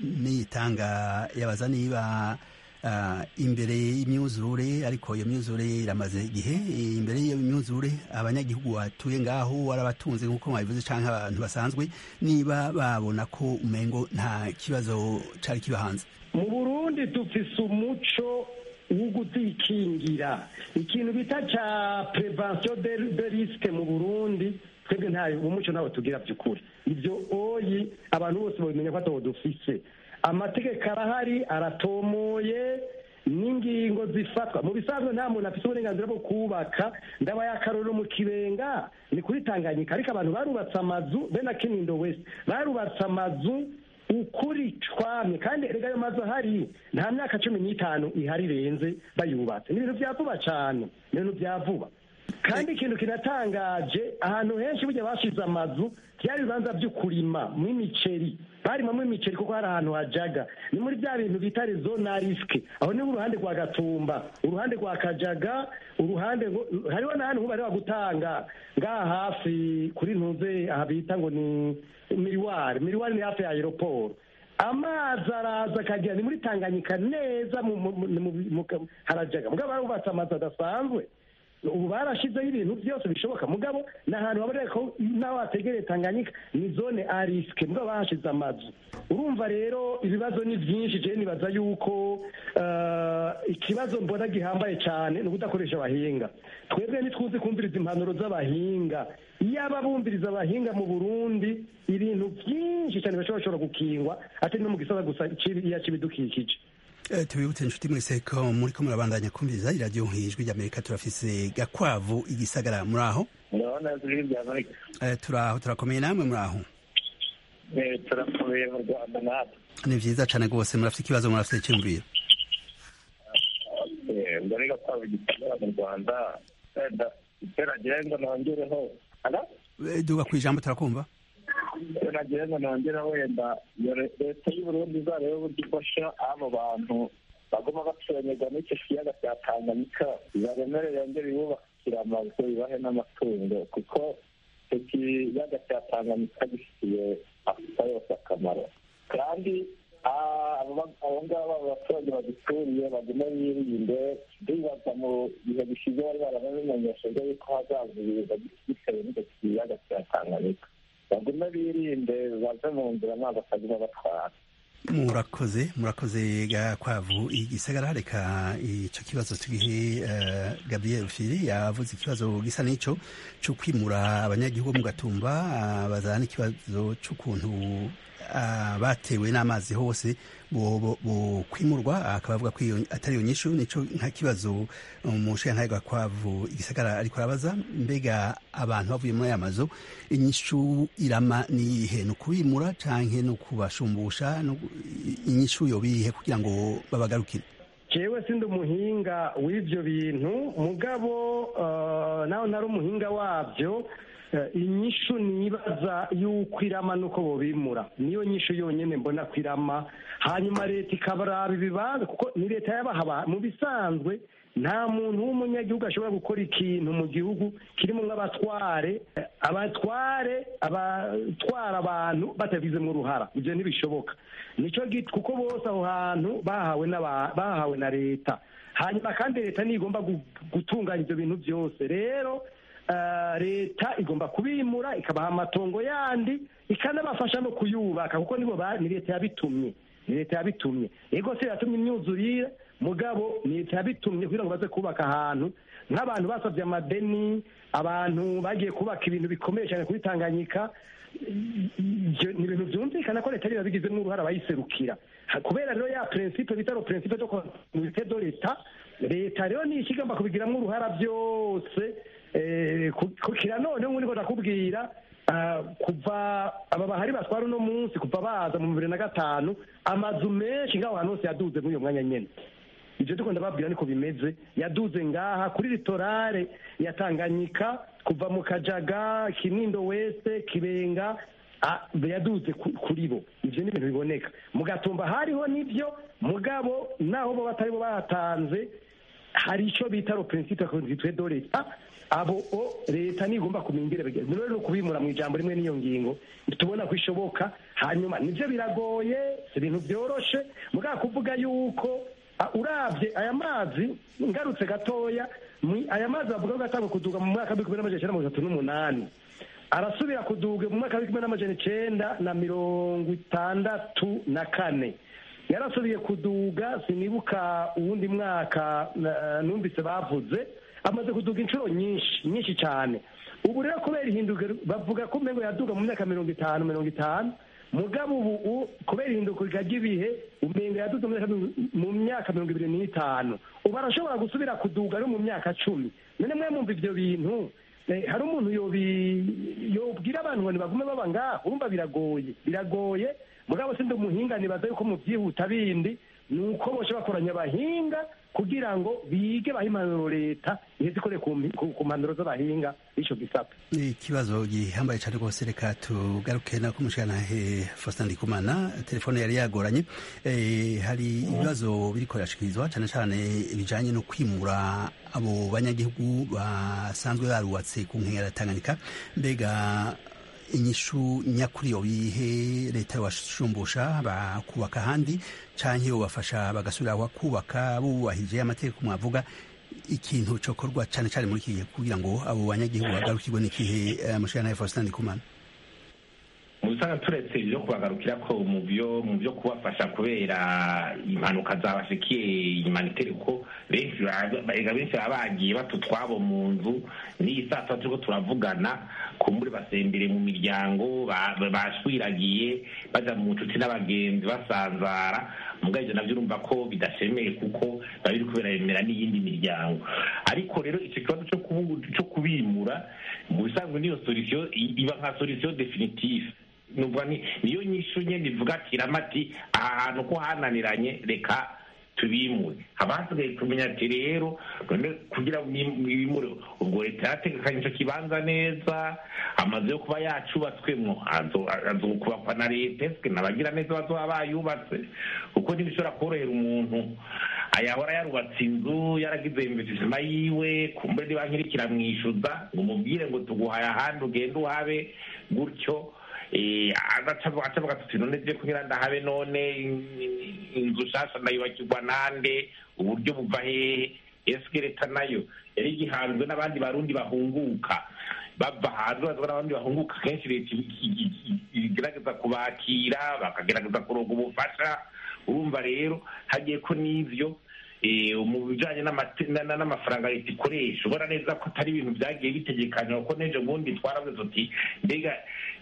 nitanga yabaza niba uh, imbere y'imyuzure, ariko iyo myuzure iramaze igihe. Imbere y'iyo myuzure abanyagihugu batuye ngaho warabatunze nk'uko mwabivuze canke abantu basanzwe, niba babona ko umengo nta kibazo cari kibahanze. Mu Burundi dufise umuco uguzikingira, ikintu bita ca prevention de risque mu Burundi twebwe ntayo umuco nawe tugira by'ukuri. Ibyo oyi abantu bose babimenya ko atawo dufise. Amategeko arahari, aratomoye, n'ingingo zifatwa. Mu bisanzwe nta muntu afite uburenganzira bwo kubaka. Ndaba yakaroro mu Kibenga ni kuri Tanganyika, ariko abantu barubatse amazu bena Kinindo West barubatse amazu ukuri twamye, kandi erega ayo mazu ahari nta myaka cumi n'itanu ihari renze bayubatse. Ni ibintu bya vuba cyane, ni ibintu bya vuba. Kandi ikintu kinatangaje, ahantu henshi burya bashize amazu byari ibibanza byo kurima mu imiceri, barimamo imiceri kuko hari ahantu hajaga. Ni muri bya bintu bita zone risque, aho ni uruhande rwa Gatumba, uruhande rwa Kajaga, uruhande hariho n'ahantu bari bagutanga ngaha hafi kuri ntuze aha bita ngo ni Miriwari. Miriwari ni hafi ya aeroport. Amazi araza akagira ni muri Tanganyika neza mu harajaga. Mugabo barubatse amazi adasanzwe, ubu barashizeho ibintu byose bishoboka. Mugabo ni ahantu haboneka ko nawe wategereye Tanganyika ni zone a risque, mugabo bahashize amazu. Urumva rero ibibazo ni byinshi. Je nibaza yuko uh, ikibazo mbona gihambaye cyane ni ukudakoresha abahinga. Twebwe ntitwuzi kumviriza impanuro z'abahinga. Iyo ababumviriza abahinga mu Burundi ibintu byinshi cyane bashobora gukingwa, ati no mu gisata gusa y'ibidukikije. Tubibutse inshuti mwese ko muri ko murabandanya kumviriza iradiyo Ijwi ry'Amerika. Turafise Gakwavu igisagara, muri aho? Turaho, turakomeye. namwe muri aho? Turakomeye mu Rwanda natwe. Ni vyiza cane rwose. Murafise ikibazo, murafise icyumviro? Mbere Gakwavu igisagara mu Rwanda, iteragenda nongereho. Duga ku ijambo, turakumva. nagira ngo nongera wenda leta y'u Burundi izarebe uburyo ifasha abo bantu bagomba baturanyirwa n'icyo kiyaga cya Tanganyika, ibaremere yongere ibubakira amazu, ibahe n'amatungo, kuko icyo kiyaga cya Tanganyika gifitiye Afurika yose akamaro. Kandi abo ngabo abaturage bagituriye bagume birinde. Ndibaza mu bihe bishize bari barabamenyesheje yuko hazaza ibiza bitewe n'icyo kiyaga cya Tanganyika. Bagume birinde, bave mu nzira ntabwo bakaguma batwara. Murakoze, murakoze Gakwavu igisagara. Reka icyo kibazo tugihe uh, Gabriel Fili yavuze ikibazo gisa n'ico cyo kwimura abanyagihugu mu Gatumba. Uh, bazana ikibazo cy'ukuntu uh, batewe n'amazi hose bo kwimurwa, akabavuga ko atari yo nyishu. Nico nka kibazo umushe nka Gakwavu igisagara ariko arabaza, mbega abantu bavuye muri aya mazu inyishu irama ni ihe? No kubimura canke no kubashumbusha? No inyishu yo bihe kugira ngo babagarukire? Jewe sindi umuhinga w'ivyo bintu, mugabo uh, naho ntari umuhinga wavyo. Uh, inyishu nibaza yuko irama nuko bobimura, niyo nyishu yonyene mbona kwirama. Hanyuma leta ikabaraba ibibanza, kuko ni leta y'abahaba. Mu bisanzwe nta muntu w'umunyagihugu ashobora gukora ikintu mu gihugu kirimo nk'abatware abatware abatwara abantu batabizemo uruhara. Ibyo ntibishoboka. Nico giti kuko bose aho hantu bahawe n'aba bahawe na leta. Hanyuma kandi leta ni igomba gutunganya ibyo bintu byose. Rero Uh, leta igomba kubimura, ikabaha amatongo yandi, ikanabafasha no kuyubaka, kuko nibo ni leta yabitumye. Ni leta yabitumye. Ego se yatumye imyuzurire, mugabo leta yabitumye kugira ngo baze kubaka ahantu nk'abantu basabye amadeni, abantu bagiye kubaka ibintu bikomeye cyane kuri Tanganyika. Ni ibintu byumvikana ko leta yari yabigizemo uruhare abayiserukira, kubera rero ya principe bita ro principe de continuité de l'État. Leta rero ni ikigomba kubigiramo uruhara byose kukira. None nk'uko niko ndakubwira, kuva aba bahari batwara uno munsi kuva baza mu bibiri na gatanu amazu menshi ngaho hantu hose yaduze muri uyo mwanya nyene. Ivyo ndiko ndababwira niko bimeze, yaduze ngaha kuri litorale ya Tanganyika kuva mu Kajaga, Kinindo West, Kibenga, yaduze kuri bo. Ivyo ni ibintu biboneka. Mu Gatumba hariho nivyo, mugabo naho bo batari bo batanze hari ico bita ro principe de continuité de l'État. Abo leta nigomba kumingire bege rero no kubimura mu ijambo rimwe niyo ngingo tubona ko ishoboka. Hanyuma nivyo biragoye, ibintu byoroshe, mugabo kuvuga yuko uravye aya mazi ngarutse gatoya, aya mazi bavuga ko gatangwe kuduga mu mwaka w'ibihumbi bibiri n'amajana mirongo itatu n'umunani, arasubira kuduga mu mwaka w'ibihumbi bibiri n'amajana icenda na mirongo itandatu na kane, yarasubiye kuduga sinibuka uwundi mwaka numvise bavuze, amaze kuduga inshuro nyinshi nyinshi cyane. Ubu rero kubera ihinduka bavuga ko umengo yaduga mu myaka mirongo itanu mirongo itanu, mugabo ubu kubera ihinduka ry'ibihe umengo yaduze mu myaka mirongo ibiri n'itanu. Ubu arashobora gusubira kuduga no mu myaka cumi. None mwe mumva ivyo bintu, hari umuntu yobwira abantu ngo nibagume baba ngaho? Urumva biragoye biragoye. Mugabo sindi umuhinga, nibaza yuko mu byihuta bindi nuko bose bakoranya abahinga kugira ngo bige baha impanuro leta iheze ikore ku mpanuro z'abahinga ico gisata. Ikibazo gihambaye cyane rwose, reka tugaruke na kumushikanahe Faustin Ndikumana. Telefone yari yagoranye. Eh, hari ibibazo biriko birashikirizwa cyane cyane ibijanye no kwimura abo banyagihugu basanzwe barubatse ku nkengera Tanganyika. Mbega inyishu nyakuri yo bihe leta yabashumbusha bakubaka handi canke yobafasha bagasubira kubaka bubahije amategeko mwavuga? Ikintu cokorwa cyane cyane muri kigihe kugira ngo abo banyagihugu bagarukirwe n'ikihe mushana ya Faustin Ndikumana? Musanga turetse ibyo kubagarukira ko mu byo mu byo kubafasha kubera impanuka zabashikiye humanitaire, ko benshi baga benshi abagiye batutwabo mu nzu ni isata cyo turavugana kumbure basembere mu miryango bashwiragiye baja mu nshuti n'abagenzi basanzara. Mugaje navyo urumva ko bidashemeye kuko babiri kubera yemera n'iyindi miryango. Ariko rero icyo kibazo cyo cyo kubimura mu bisanzwe niyo solution iba nka solution definitive. Numva ni niyo nyishu nyene ivuga ati ramati ahantu ko hananiranye reka tubimure. Abasigaye kumenya ati rero kugira bimure ubwo leta yategekanye icyo kibanza neza, amaze yo kuba yacubatswemo azokubakwa na leta, eske nabagira neza bazoba bayubatse, kuko ntibishobora korohera umuntu ayahora yarubatse inzu yaragize investisema yiwe kumbe niba nkirikira mwishuza ngo mubwire ngo tuguhaye ahandi ugende uhabe gutyo. Eh, agacavuga tuti none je kugira ndahabe none inzu shasha ndayubakirwa nande, uburyo buva hehe? Eske leta nayo yari gihanzwe n'abandi barundi bahunguka bava hanze, n'abandi bahunguka kenshi leta igerageza kubakira bakagerageza kuronga ubufasha. Urumva rero hagiye ko n'ivyo mu bijanye n'amafaranga leta ikoresha, ubona neza ko atari ibintu byagiye bitegekanywa, ko nejo bundi twaravuze tuti mbega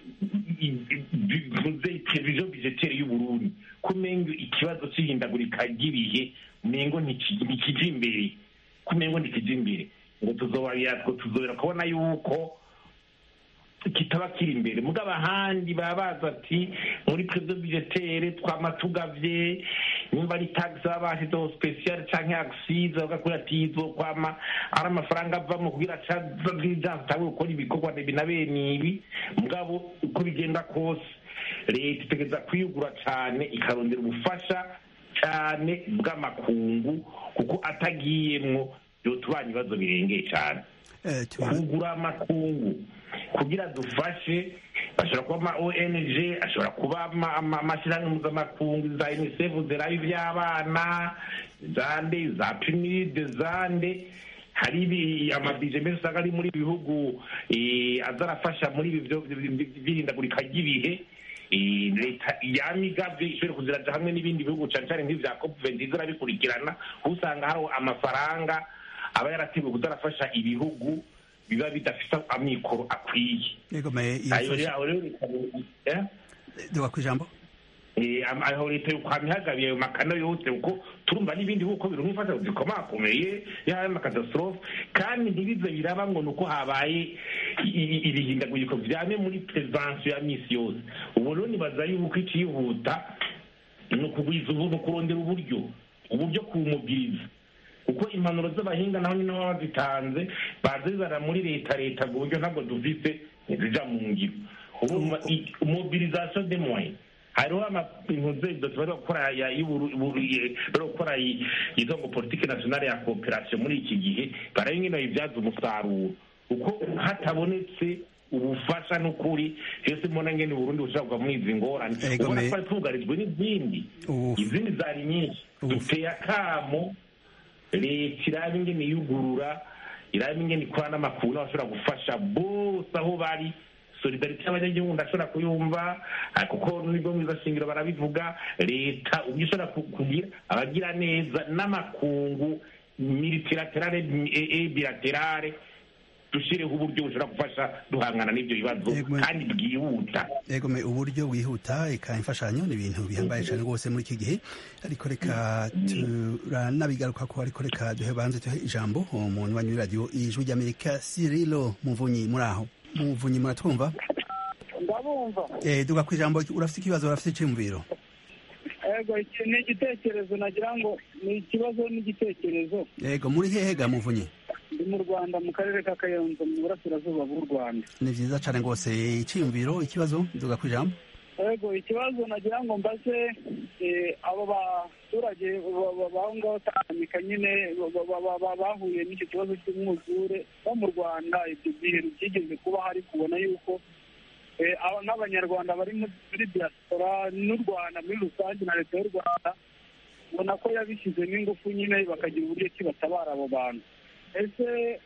prevision budgetaire y'u Burundi kumengo ikibazo cy'ihindagurika ry'ibihe mengo ntikije imbere, kumengo ntikije imbere ngo tuzobarira ko tuzobera kubona yuko kitaba kiri imbere. Mugabo ahandi babaza ati muri prevision budgetaire twamatugavye nimba ari tax abashizeho special canke accise bagakora ati izo kwama ari amafaranga avamo kugira caza bw'ijantabo gukora ibikorwa bene ibi. Mugabo uko bigenda kose leta itegeza kwiyugura cyane ikarondera ubufasha cyane bw'amakungu, kuko atagiyemwo byotubanya ibibazo birengeye cyane. Kugura amakungu kugira dufashe, bashobora kuba ama O N G, ashobora kuba amashyirahamwe mpuzamakungu za UNICEF zerayo iby'abana zande za PNUD zande, hari amabije menshi usanga ari muri bihugu azarafasha muri ibi by'ihindagurika ry'ibihe. leta yamigabwe ishobora kuziraja hamwe n'ibindi bihugu cane cane nk'ivya cop vingt zirabikurikirana usanga hari amafaranga aba yarateguwe kuzarafasha ibihugu biba bidafite amikoro akwiye. Yego me ayo rero eh duwa kwijambo eh aho leta ukwamihagabiye ayo makano yose uko turumva n'ibindi uko birumva ifasha zikomakomeye ya makadastrophe kandi ntibize biraba ngo nuko habaye ibihindaguriko vyame muri prevention ya misi yose. Ubu rero nibaza yuko icihuta no kugwiza ubu kurondera uburyo uburyo kumubwiriza uko impanuro z'abahinga naho nyine baba bazitanze bazizana muri leta leta ngo uburyo ntabwo dufise zija mu ngiro. Urumva mobilisation des moyens hariho amapintuze dutwara gukora ya y'uburuye bero gukora izo ngo politique nationale ya coopération muri iki gihe baraye nyine ibyaza umusaruro uko hatabonetse ubufasha n'ukuri hese mbona ngene Burundi bushaka muri izi ngorane ubona ko tugarijwe n'izindi izindi zari nyinshi duteye akamo leta irabe ingene yugurura irabe ingene ikora n'amakuru n'abashobora gufasha bose aho bari solidarite y'abanyagihugu ndashobora kuyumva kuko nibwo mwiza shingiro barabivuga leta ubwo ishobora kugira abagira neza n'amakungu multilaterale e bilaterale dushireho uburyo bushobora gufasha duhangana n'ibyo bibazo kandi bwihuta. Yego me uburyo bwihuta eka imfashanyo ni ibintu bihambaye cyane rwose muri iki gihe ariko reka turanabigaruka ko ariko reka duhe banze tuhe ijambo umuntu wa radio Ijwi ry'Amerika Cyrilo Muvunyi muri aho Muvunyi muratwumva? Ndabumva. Eh duga ku ijambo urafite ikibazo urafite cyumviro? Ego iki ni igitekerezo nagira ngo ni ikibazo n'igitekerezo. Yego muri hehe ga Muvunyi? Ndi mu Rwanda mu karere ka Kayonza mu burasirazuba bw'u Rwanda. Ni vyiza cyane rwose icyumviro ikibazo duga ku ijambo? Ego ikibazo nagira ngo mbaze abo baturage baho ngaho Tanganyika nyine bahuye n'icyo kibazo cy'umwuzure bo mu Rwanda ibyo bihe byigeze kuba hari kubona yuko n'abanyarwanda bari muri diaspora n'u Rwanda muri rusange na leta y'u Rwanda ubona ko yabishyizemo ingufu nyine bakagira uburyo ki batabara abo bantu. Ese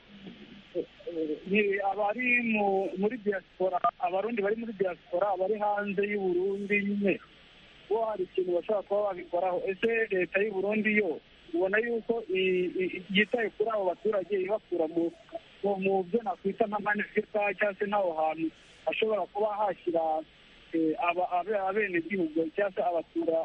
abari muri diaspora abarundi bari muri diaspora abari hanze y'u Burundi nyine bo hari ikintu bashobora kuba babikoraho. Ese leta y'u Burundi yo ubona yuko yitaye kuri abo baturage ibakura mu byo nakwita nk'amanegeka cyangwa se n'aho hantu hashobora kuba hashyira abenegihugu cyangwa se abatura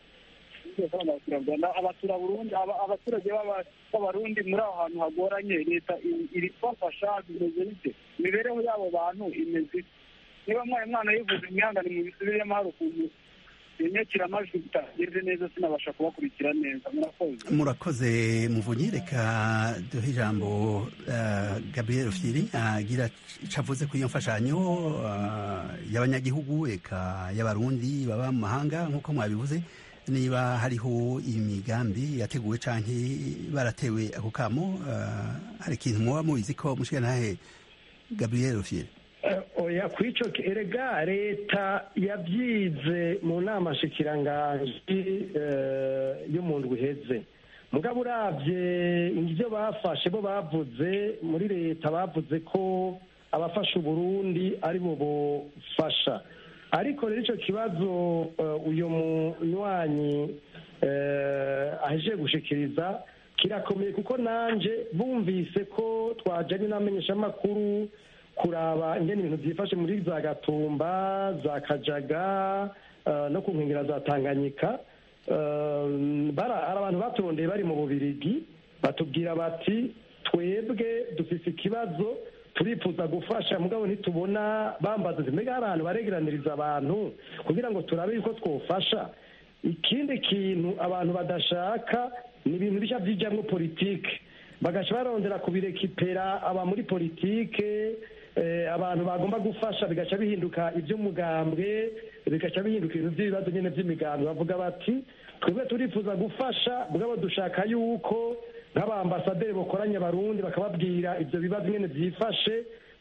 abatura Burundi abaturage b'abarundi muri aho hantu hagoranye leta iri kubafasha bimeze bite imibereho y'abo bantu imeze niba mwaye mwana yivuze imihangane mu bisubiremo hari ukuntu inyakira amajwi bitageze neza sinabasha kubakurikira neza. Murakoze. Murakoze Muvunyi reka duhe ijambo Gabriel Firi agira cavuze ku iyo mfashanyo y'abanyagihugu eka y'abarundi baba mu mahanga nk'uko mwabivuze niba hariho imigambi yateguwe canke baratewe ako kamo hari ikintu muba mubizi ko mushikanahe Gabriel Firi? Oya kwico erega leta yabyize mu nama shikiranganji yo mu ndwi iheze mugabo uravye ivyo bafashe bo bavuze muri leta bavuze ko abafasha Uburundi ari bo bofasha ariko rero ico kibazo uyu munywanyi aje gushikiriza kirakomeye kuko nanje bumvise ko twajanye n'amenyesha makuru kuraba ingene ibintu byifashe muri za Gatumba za Kajaga no ku nkengera za Tanganyika. Bara abantu batondeye bari mu Bubirigi batubwira bati twebwe dufise ikibazo turifuza gufasha mugabo ntitubona bambaza mbega abantu baregeraniriza abantu kugira ngo turabe yuko twofasha. Ikindi kintu abantu badashaka ni ibintu bisha byijamwe politike bagasha barondera kubirekipera aba muri politike abantu bagomba gufasha bigaca bihinduka iby'umugambwe bigaca bihinduka ibintu by'ibibazo nyine by'imigambwe bavuga bati twebwe turifuza gufasha mugabo dushaka yuko nk'abambasaderi bakoranye Abarundi bakababwira ibyo bibazo nyine byifashe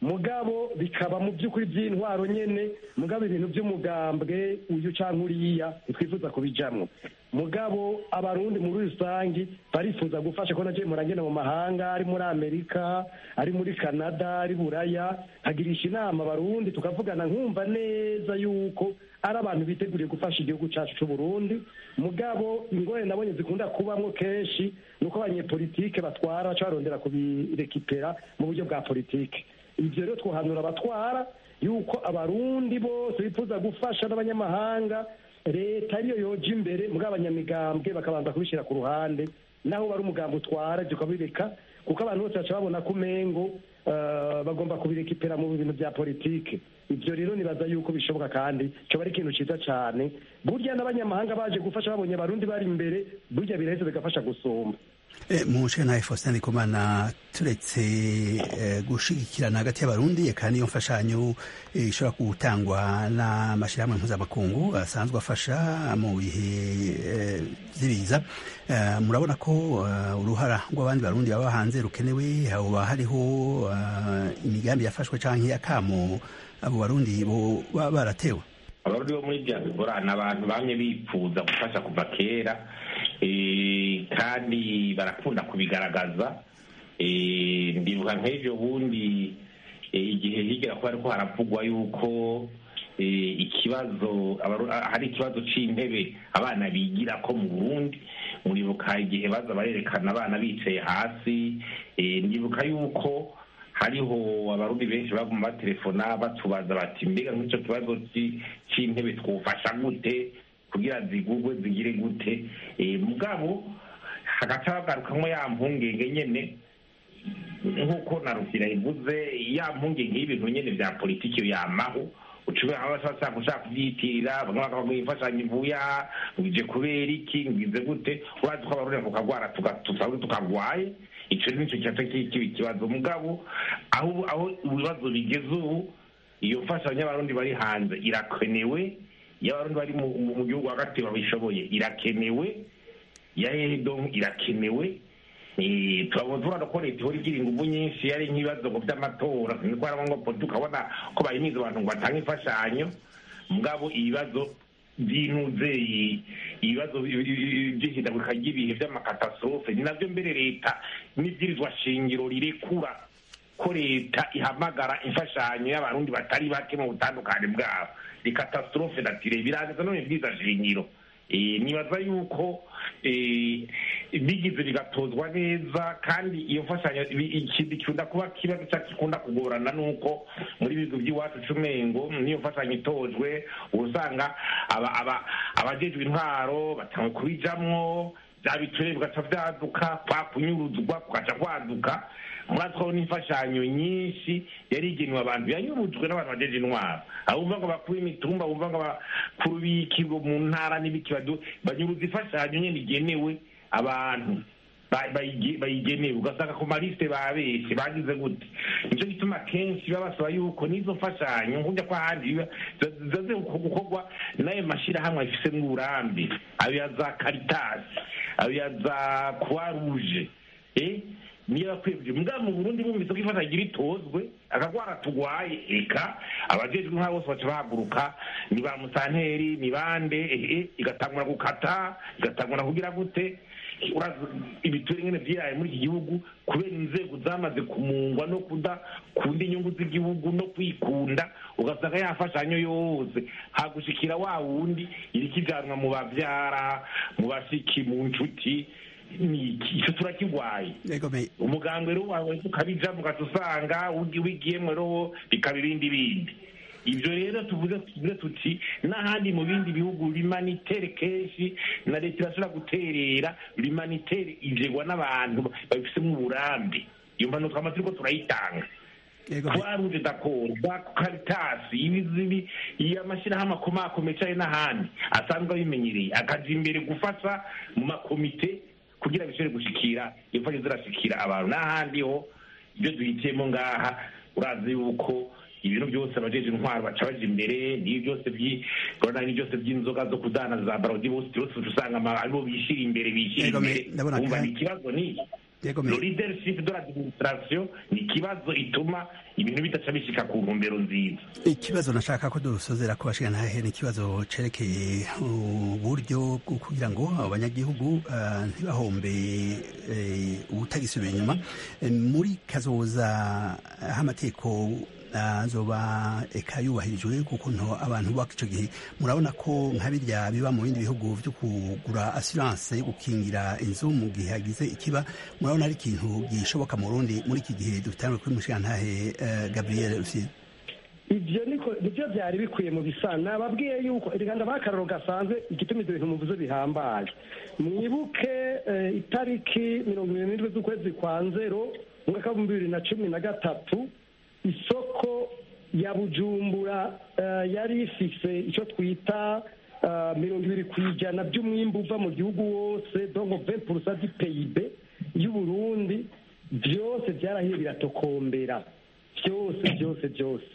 mugabo bikaba mu by'ukuri by'intwaro nyene mugabo ibintu by'umugambwe uyu cyangwa uriya ntitwifuza kubijamwo mugabo abarundi muri rusangi barifuza gufasha ko naje muragenda mu mahanga ari muri Amerika ari muri Canada ari Buraya hagirisha inama abarundi tukavugana nkumva neza yuko ari abantu biteguriye gufasha igihugu cyacu cy'u Burundi mugabo ingorane nabonye zikunda kubamwo kenshi nuko abanyepolitike batwara baca barondera kubirekipera mu buryo bwa politike ibyo rero twohanura abatwara yuko abarundi bose bifuza gufasha n'abanyamahanga leta ariyo yoja imbere muri abanyamigambwe bakabanza kubishyira ku ruhande naho bari umugambi utwara ibyo ukabireka kuko abantu bose baca babona ko umengo bagomba kubirekipera mu bintu bya politike ibyo rero nibaza yuko bishoboka kandi cyo bari ikintu cyiza cyane burya n'abanyamahanga baje gufasha babonye abarundi bari imbere burya biraheze bigafasha gusumba mu nshinga Faustin Ndikumana turetse gushigikirana hagati y'abarundi eka niyo mfashanyo ishobora gutangwa n'amashyirahamwe mpuzamakungu asanzwe afasha mu bihe by'ibiza murabona ko uruhara rw'abandi barundi baba hanze rukenewe haba hariho imigambi yafashwe cyangwa akamo abo barundi bo baratewe abarundi bo muri diaspora ni abantu bamwe bipfuza gufasha kuva kera kandi barakunda kubigaragaza ndibuka nk'ejo bundi igihe higera ko ariko haravugwa yuko ikibazo hari ikibazo c'intebe abana bigira ko mu Burundi muribuka igihe baza barerekana abana bicaye hasi ndibuka yuko hariho abarundi benshi baguma batelefona batubaza bati mbega nk'icyo kibazo c'intebe twufasha gute kugira zigugwe zigire gute mugabo hagaca hagarukamwo ya mpungenge nyene nk'uko na Rufyira ivuze ya mpungenge y'ibintu nyene vya politiki yamaho ucube abashaka gushaka kubyitirira bamwe bakavuga imfashanyo ivuya ngije kubera iki ngize gute urazi ko abarundi tukagwara tugatusaba tukagwaye ico nico cyatse kibi kibazo mugabo aho aho ibibazo bigeze ubu iyo mfashanyo y'abarundi bari hanze irakenewe y'abarundi bari mu gihugu hagati babishoboye irakenewe ya edo irakenewe eh turabona ko leta ihora igira ingufu nyinshi yari nk'ibibazo ngo by'amatora niko arabongo politiki ukabona ko bayimiza abantu ngo batange imfashanyo mugabo ibibazo by'intuze ibibazo by'ihindagurika ry'ibihe by'amakatastrofe ni navyo mbere leta n'ibwirizwa shingiro rirekura ko leta ihamagara imfashanyo y'abarundi batari bake mu butandukane bwabo ikatastrophe natire biraza no ibwiza shingiro nibaza yuko bigize bigatozwa neza kandi iyo mfashanyo ikindi kunda kuba kibazo cyakunda kugorana nuko muri bigo by'iwacu cumengo niyo mfashanyo itojwe usanga aba aba abajejwe intwaro batangwe kubijamwo byabiture bigaca byaduka kwa kunyuruzwa kugaca kwaduka mwatwo n'imfashanyo nyinshi yari igenwe abantu yanyurujwe n'abantu bajeje intwaro abumva ngo bakuru imitumba bumva ngo bakuru b'ikigo mu ntara n'ibikibado banyuruza imfashanyo nyene igenewe abantu bayigenewe ugasanga ku maliste babeshe bagize gute nico gituma kenshi babasaba yuko nizo mfashanyo nkujya kwa handi zaze gukorwa nayo mashirahamwe afise n'uburambe ayo ya za Caritas ayo ya za Croix Rouge eh niyo kwebye mbwa mu Burundi mu misoko ifata gira itozwe akagwara tugwaye eka abajejwe nka bose baca bahaguruka ni ba musanteri ni bande eh igatangura gukata igatangura kugira gute ibiture ngene vyaye muri iki gihugu kubera inzego zamaze kumungwa no kuda kundi inyungu z'igihugu no kwikunda ugasanga yafashanyo yose hagushikira wa wundi irikijanwa mu bavyara mu bashiki mu nshuti ni icyo turakigwaye umuganga rero wawe ukabija mugatusanga wigiyemwe rero bikabibindi bindi ibyo rero tuvuze tuvuze tuti n'ahandi mu bindi bihugu l'humanitaire kenshi na leta irashobora guterera l'humanitaire ivegwa n'abantu babifise mu burambi iyo mpanuka amatsiko turayitanga twaruje dakorwa Caritas ibizibi y'amashirahamwe akomakomeye cyane n'ahandi asanzwe abimenyereye akaja imbere gufasha mu makomite kugira bishobore gushikira imfashe zirashikira abantu n'ahandi ho ibyo duhitiyemo ngaha urazi yuko ibintu byose abajeje intwaro baca baje imbere niyo byose by'igorana ni byose by'inzoga zo kudana za barodi bose byose usanga aribo bishira imbere bishira imbere umva ni ikibazo ni le leadership de l'administration ni ikibazo ituma ibintu bidaca bishika ku ntumbero nziza. Ikibazo nashaka ko dusozera ko bashikana hehe ni ikibazo cerekeye uburyo bwo kugira ngo abanyagihugu uh, ntibahombe ubutagisubira uh, inyuma uh, muri kazoza h'amateko azoba eka yubahirijwe kukuntu abantu baka ico gihe murabona ko nka birya biba mu bindi bihugu vyo kugura assurance yo gukingira inzu mu gihe hagize ikiba murabona ari ikintu gishoboka mu Burundi muri iki gihe dufitanye kuri mushikantahe uh, Gabriel Rufyiri. Ibyo niko nibyo byari bikwiye mu bisana babwiye yuko iriganda bakararo gasanzwe igituma ibyo bintu muvuze bihambaye mwibuke uh, itariki mirongo ibiri n'indwi z'ukwezi kwa nzero mu mwaka wa bibiri na cumi na gatatu isoko ya Bujumbura uh, yari ifise icyo twita uh, mirongo ibiri ku ijana by'umwimbu uva mu gihugu wose donc vingt pour cent du P I B y'u Burundi byose byarahiye biratokombera byose byose byose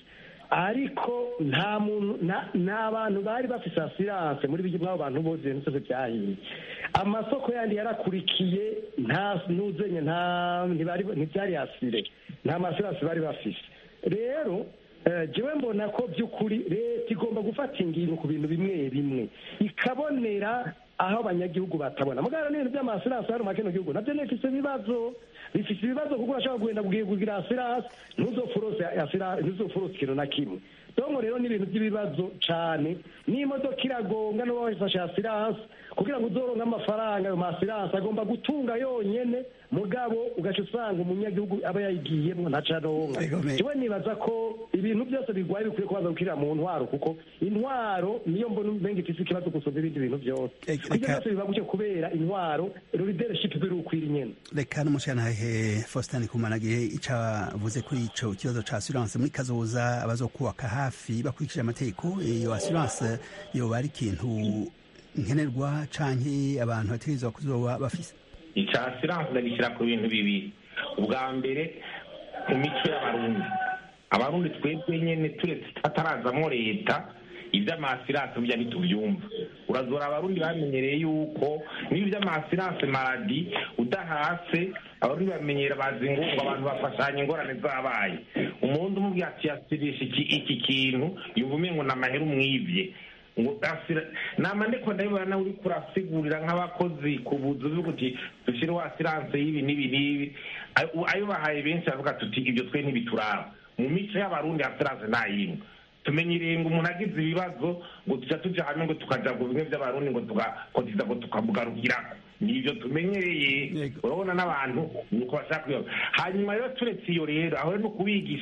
ariko nta muntu n'abantu bari bafise assurance muri bigi mwabo bantu bose byose byahiye amasoko yandi yarakurikiye nta nuzenye nta ntibari ntibyari asire nta assurance bari bafise rero jewe mbona ko by'ukuri leta igomba gufata ingingo ku bintu bimwe bimwe ikabonera aho abanyagihugu batabona mugara n'ibintu by'amasurance hari mu kino gihugu nabyo nifise ibibazo bifise ibibazo kuko urashobora kugenda kugira assurance ntuzofurose assurance ntuzofurose ikintu na kimwe dongo rero n'ibintu by'ibibazo cane n'imodoka iragonga no wafashe assurance kugira ngo uzoronke amafaranga ayo assurance agomba gutunga yonyene mugabo ugaca usanga umunyagihugu aba yayigiyemwo ntacaronka jewe nibaza ko ibintu byose bigwaye bikwiye kubaza gukirira mu ntwaro kuko intwaro niyo mbona umenga ifise ikibazo gusumba ibindi bintu byose ibyo byose biba gutyo kubera intwaro leadership biri ukwira nyene reka n'umushyiranahe Faustin Kumanagihe ico avuze kuri ico kibazo ca assurance muri kazoza abazokubaka hafi bakurikije amategeko iyo assurance yoba ari ikintu nkenerwa canke abantu bategerezwa kuzoba bafise ica assurance ndagishyira ku bintu bibiri ubwa mbere ku mico y'abarundi abarundi twebwe nyene turetse tatarazamwo leta ivy'amasirance bya bituvyumva urazora abarundi bamenyereye yuko n'ivy'amasirance maradi udahase abarundi bamenyera bazi ngo abantu bafashanya ingorane zabaye umuntu umubwiye ati yasirisha iki iki kintu yuvume ngo namahera umwivye ngo asira namandeko ndabibona nawe uri kurasigurira nk'abakozi ku buzu bw'uti dushire wa assurance y'ibi nibi nibi ayo bahaye benshi avuga tuti ibyo twe ntibituraba mu mico y'abarundi assurance ntayimwe tumenyereye ngo umuntu agize ibibazo ngo tuja tuja hamwe ngo tukaja ngo bimwe by'abarundi ngo tugakotiza ngo tukamugarukirako nivyo tumenyereye urabona n'abantu nuko bashaka kuyo hanyuma rero turetse iyo rero aho no kubigisha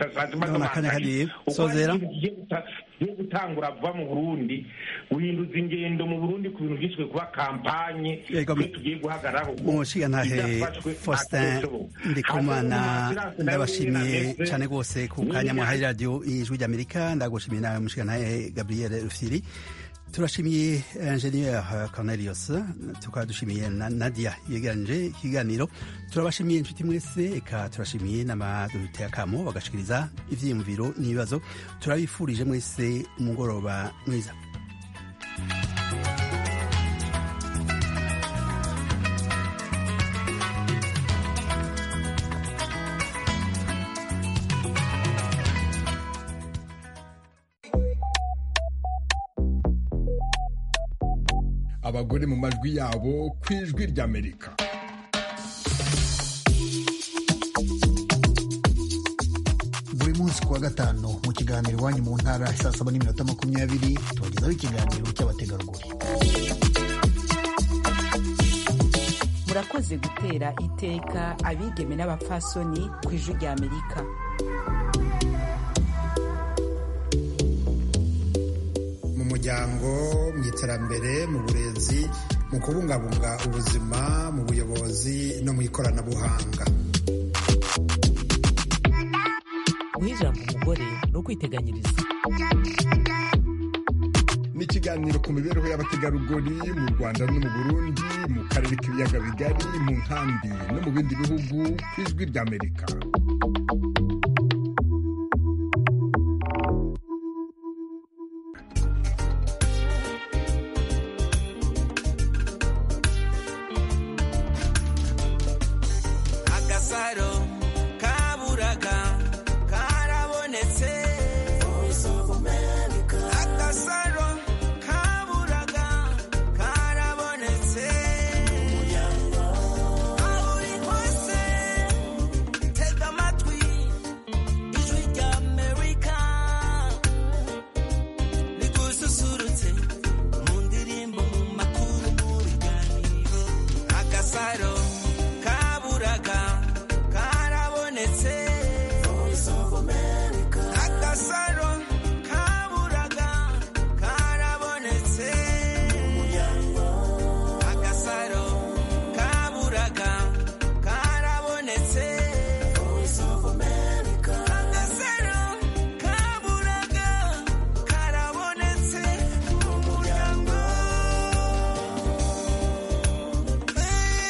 yo gutangura vuba mu Burundi uhinduza ingendo mu Burundi ku bintu byinshi kuba kampanye tugiye guhagararaho umushigantahe Faustin Ndikumana ndabashimiye cyane rwose ku kanya mwahaye radio Ijwi ry'Amerika ndagushimiye nawe umushigantahe Gabriel Rufyiri turashimiye Ingenieur Cornelius tukaba dushimiye na Nadia yegeranje ikiganiro turabashimiye inshuti mwese eka turashimiye n'amadurute yakamo bagashikiriza ivyiyumviro n'ibibazo turabifurije mwese umugoroba mwiza. abagore mu majwi yabo ku Ijwi ry'Amerika. buri munsi kuwa gatanu mu kiganiro iwanyu mu ntara saa saba n'iminota makumyabiri tubagezaho ikiganiro cy'abategarugori. murakoze gutera iteka abigeme n'abapfasoni ku Ijwi ry'Amerika. muryango mu iterambere mu burezi mu kubungabunga ubuzima mu buyobozi no mu ikoranabuhanga. guha ijambo umugore no kwiteganyiriza ni ikiganiro ku mibereho y'abategarugori mu Rwanda no mu Burundi mu karere k'ibiyaga bigari mu nkambi no mu bindi bihugu ku Ijwi ry'Amerika.